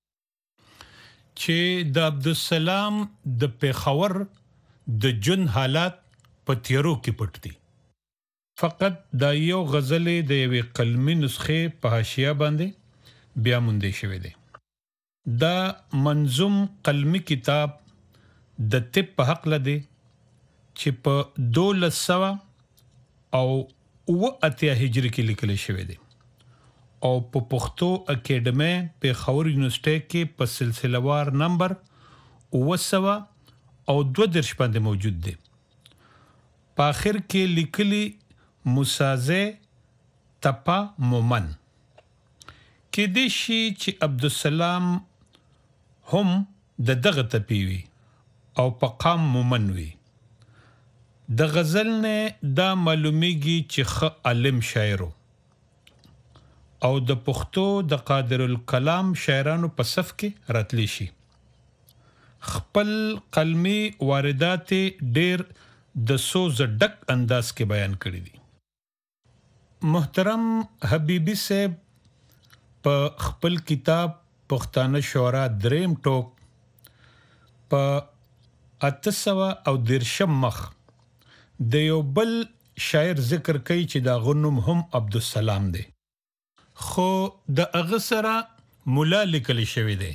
G: چې د عبدالسلام د پیښور د جون حالات په تیرو کې پټ دي. فقط د یو غزل د یوې قلمي نسخې په حاشیه باندې بیا مونږ شوی دی. دا منظوم قلمي کتاب د طب په حق لدی چې په دولس سوه او اوه اتیا هجري کې لیکل شوی دی او په پښتو اکیډمي پیښور یونیورسيټي کې په سلسله وار نمبر اوه سوه او دوه درش باندې موجود دی. په اخر کې لیکلي مسازه تپا مومن کې د شي چې عبدالسلام هم د دغه تپیوي او په قام مومن وي. د غزل نه دا معلومیږي چې خ عالم شاعرو او د پښتو د قادر الکلام شاعرانو په صف کې راتلی شي. خپل قلمي واردات ډېر د سوز ډک انداز کې بیان کړی دي. محترم حبیبی صاحب په خپل کتاب پښتانه شعرا دریم ټوک په اته سوه او دیرشم مخ د یو بل شاعر ذکر کوي چې دا غنوم هم عبدالسلام دی خو د هغه سره مولا لیکل شوی دی.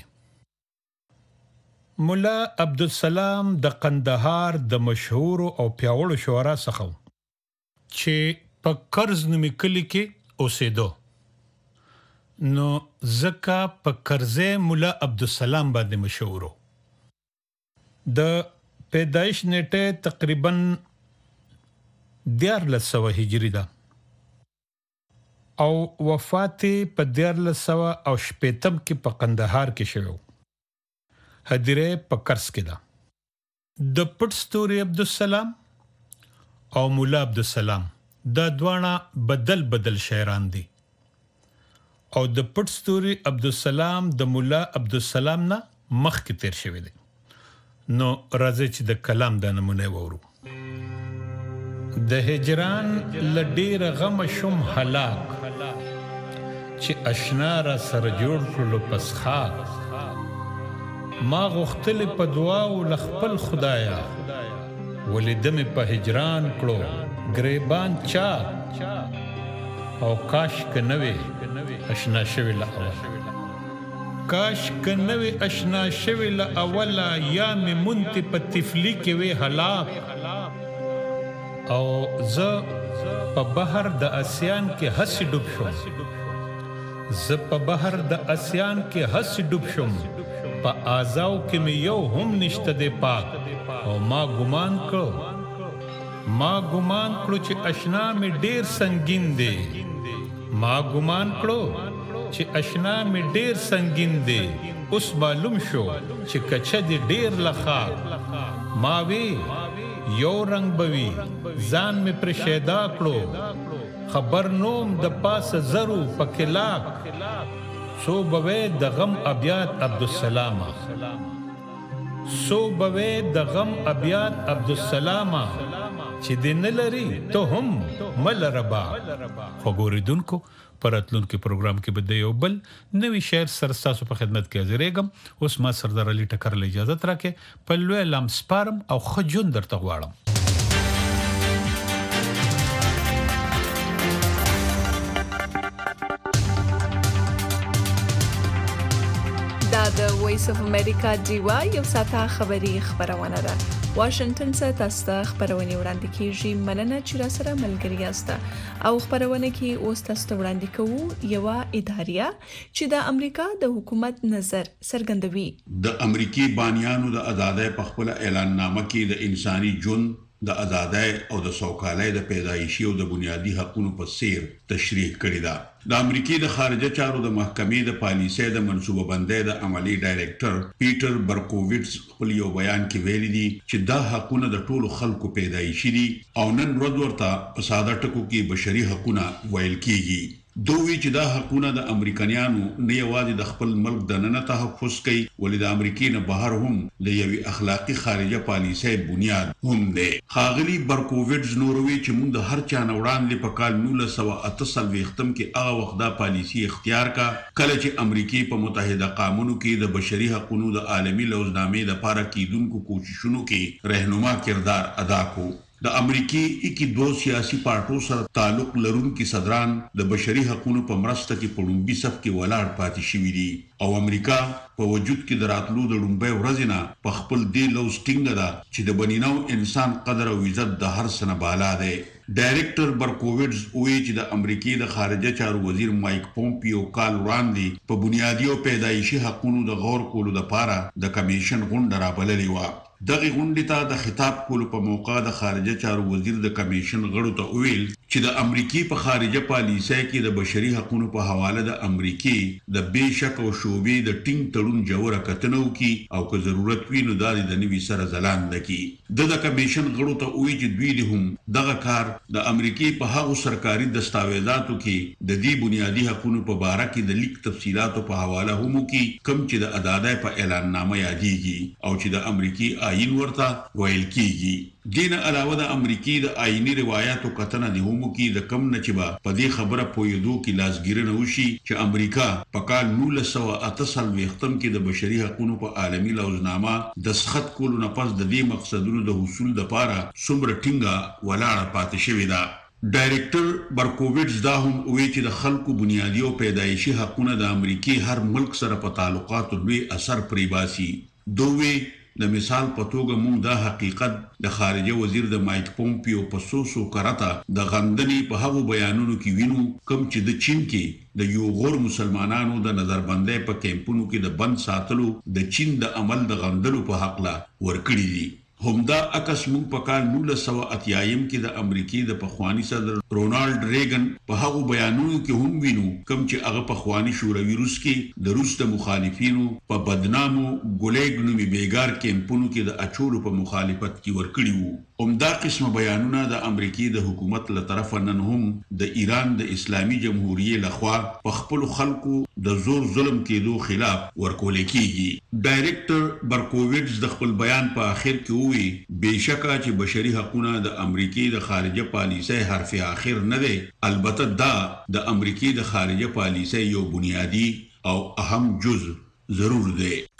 G: مولا عبدالسلام د قندهار د مشهور او پیاوړو شعرا څخه چې په کرز نومي کلي کې اوسېدو. نو زکا په کرزه مولا عبدالسلام باندې مشهورو. د پیدایش نیټه تقریبا دیارلس سوه هجری ده او وفات په دیارلس سوه او شپېتم کې په قندهار کې شوی. هدیره په کرز کې ده. د پټ ستوري عبدالسلام او مولا عبدالسلام دا دواړه بدل بدل شاعران دي او د پټ ستوري عبدالسلام د مولا عبدالسلام نه مخکې تیر شوی دی. نو راځي چې د کلام د نمونه وورو. د هجران لډیر غم شم هلاک چې اشنا را سره جوړ کړلو پسخا ما غختل په دعا او لخپل خدایا ولیدم په هجران کړو گریبان چا او کاش کنوي اشنا شوی لا اول کاش کنوي اشنا شوی لا اولا یا می مونت په تفلی کې وی هلاک او ز په بحر د اسیان کې هسي ډوب شوم ز په بحر د اسیان کې هسي ډوب شوم په آزاو کې مې یو هم نشته د پاک او ما ګمان کړو ما ګمان کړو چې اشنا مې ډیر سنگین دی ما ګمان کړو چې اشنا مې ډیر سنگین دی اوس معلوم شو چې کچه دی ډیر لخا ما وی یو رنگ بوي ځان می پر شیدا کړو خبر نوم د پاس زرو پکلاک سو بوي د غم ابيات عبدالسلام سو بوي د غم ابيات عبدالسلام چې دین لري ته هم مل ربا. وګوریدونکو پراتلون کې پروګرام کې بده یو بل نوی شعر سرستاسو په خدمت کې حاضرېږم. اوس ما سردار علي ټکر له اجازه ترکه په لوی لام سپارم او خجون درته غواړم.
D: دا د وایس اف امریکا دیوا یو ساته خبری خبرونه ده. واشنگټن څخه تاسو ته خبرونه وړاندې کیږي. مننه چې را سره ملګری یاست او خبرونه کې اوس تاسو ته وړاندې کوو یو اداریا چې د امریکا د حکومت نظر څرګندوي.
I: د امریکای بانیانو د آزادۍ په خپل اعلان نامه کې د انساني ژوند د آزادۍ او د سوکالۍ د پیدایشي او د بنیادی حقوقو په سیر تشریح کړی ده. د امریکای د خارجه چارو د محکمې د پالیسۍ د منصوبه بندۍ د عملی ډایریکټر پیټر برکوویټس خپل یو بیان کې ویلي دي چې دا حقوقونه د ټولو خلکو پیدایشي دي او نن ورځ ورته په ساده ټکو کې بشري حقوقونه ویل کیږي. دوی چې دا حقوقونه د امریکایانو نه یوازې د خپل ملک د نن تحفظ کوي ولې د امریکای نه بهر هم د یوې اخلاقی خارجه پالیسۍ بنیاد هم دی. خاغلی برکوویټس نوروي چې موږ د هر چا نه وړاندې په کال نولس سوه اته څلوېښتم کې هغه وخت دا پالیسي اختیار کا کله چې امریکای په متحده قومونو کې د بشري حقوقو د عالمي لوزنامې لپاره کیدونکو کوششونو کې رهنما کردار ادا کو. د امریکای اکی دو سیاسي پارټو سره تعلق لرونکي صدران د بشري حقوقو په مرسته کې په لومبي صف کې ولاړ پاتې شوي دي او امریکا په وجود کې د راتلو د لومبي ورځې نه په خپل دی لوز ټینګ ده چې د بنینو انسان قدر او عزت د هر څه نه بالا دی. ډایریکټر برکوویټس وایي چې د امریکای د خارجه چارو وزیر مایک پومپیو کال وړاندې په بنیادی او پیدایشي حقوقو د غور کولو لپاره د کمیشن غونډه رابللې و. دغه غونډې ته د خطاب کولو په موقع د خارجه چارو وزیر د کمیشن غړو ته ویل چې د امریکای په خارجه پالیسۍ کې د بشري حقوقو په حواله د امریکای د بشک او شوبې د ټینګ تړون جوړه کتنو کې او که ضرورت وي نو د نوي سره ځلاند کی. د کمیشن غړو ته ویل چې دوی هم دغه کار د امریکای په هغو سرکاري دستاویزاتو کې د دې بنیادی حقوقو په اړه کې د لیک تفصيلاتو په حواله هم کې کم چې د آزادۍ په اعلان نامه یادېږي او چې د امریکای آئین ورته ویل کیږي دین علاوه د امریکای د آئینی روایتو کتنه د همو کې د کم نه چبا په دې خبره پویدو کې لاسګیرنه وشي چې امریکا په کال نولس سوه اته څلوېښتم کې د بشري حقوقو په عالمي لوزنامه د سخت کولو نه پس د دې مقصدونو د حصول لپاره څومره ټینګه ولاړه پاتې شوې ده. ډایریکټر برکوویټس دا هم وایي چې د خلکو بنیادی او پیدایشي حقوقونه د امریکای هر ملک سره په تعلقاتو لوی اثر پرې باسي. دوی د مثال په توګه موږ دا حقیقت د خارجه وزیر د مایک پومپیو په سوسو کرتا د غندنې په هغو بیانونو کې وینو کوم چې د چین کې د یو غور مسلمانانو د نظربندۍ په کیمپونو کې د بند ساتلو د چین د عمل د غندلو په حق لا ورکړي دي. همدا عکس موږ په کال نولس سوه اتیایم کې د امریکای د پخوانی صدر رونالد ریګن په هغو بیانونو کې هم وینو کوم چې هغه پخوانی شوروي روس کې د روس د مخالفینو په بدنامو ګولېګ نومي بیګار کیمپونو کې د اچولو په مخالفت کې ورکړي وو. همدا قسمه بیانونه د امریکای د حکومت له طرفه نن هم د ایران د اسلامي جمهوریت لخوا په خپل خلکو د زور ظلم کېدو خلاف ورکول کیږي. ډایریکټر برکوویټس د خپل بیان په اخر کې وی بشکه چې بشري حقوقونه د امریکای د خارجه پالیسۍ حرف اخر نه دی، البته دا د امریکای د خارجه پالیسۍ یو بنیادی او اهم جزء ضرور دی.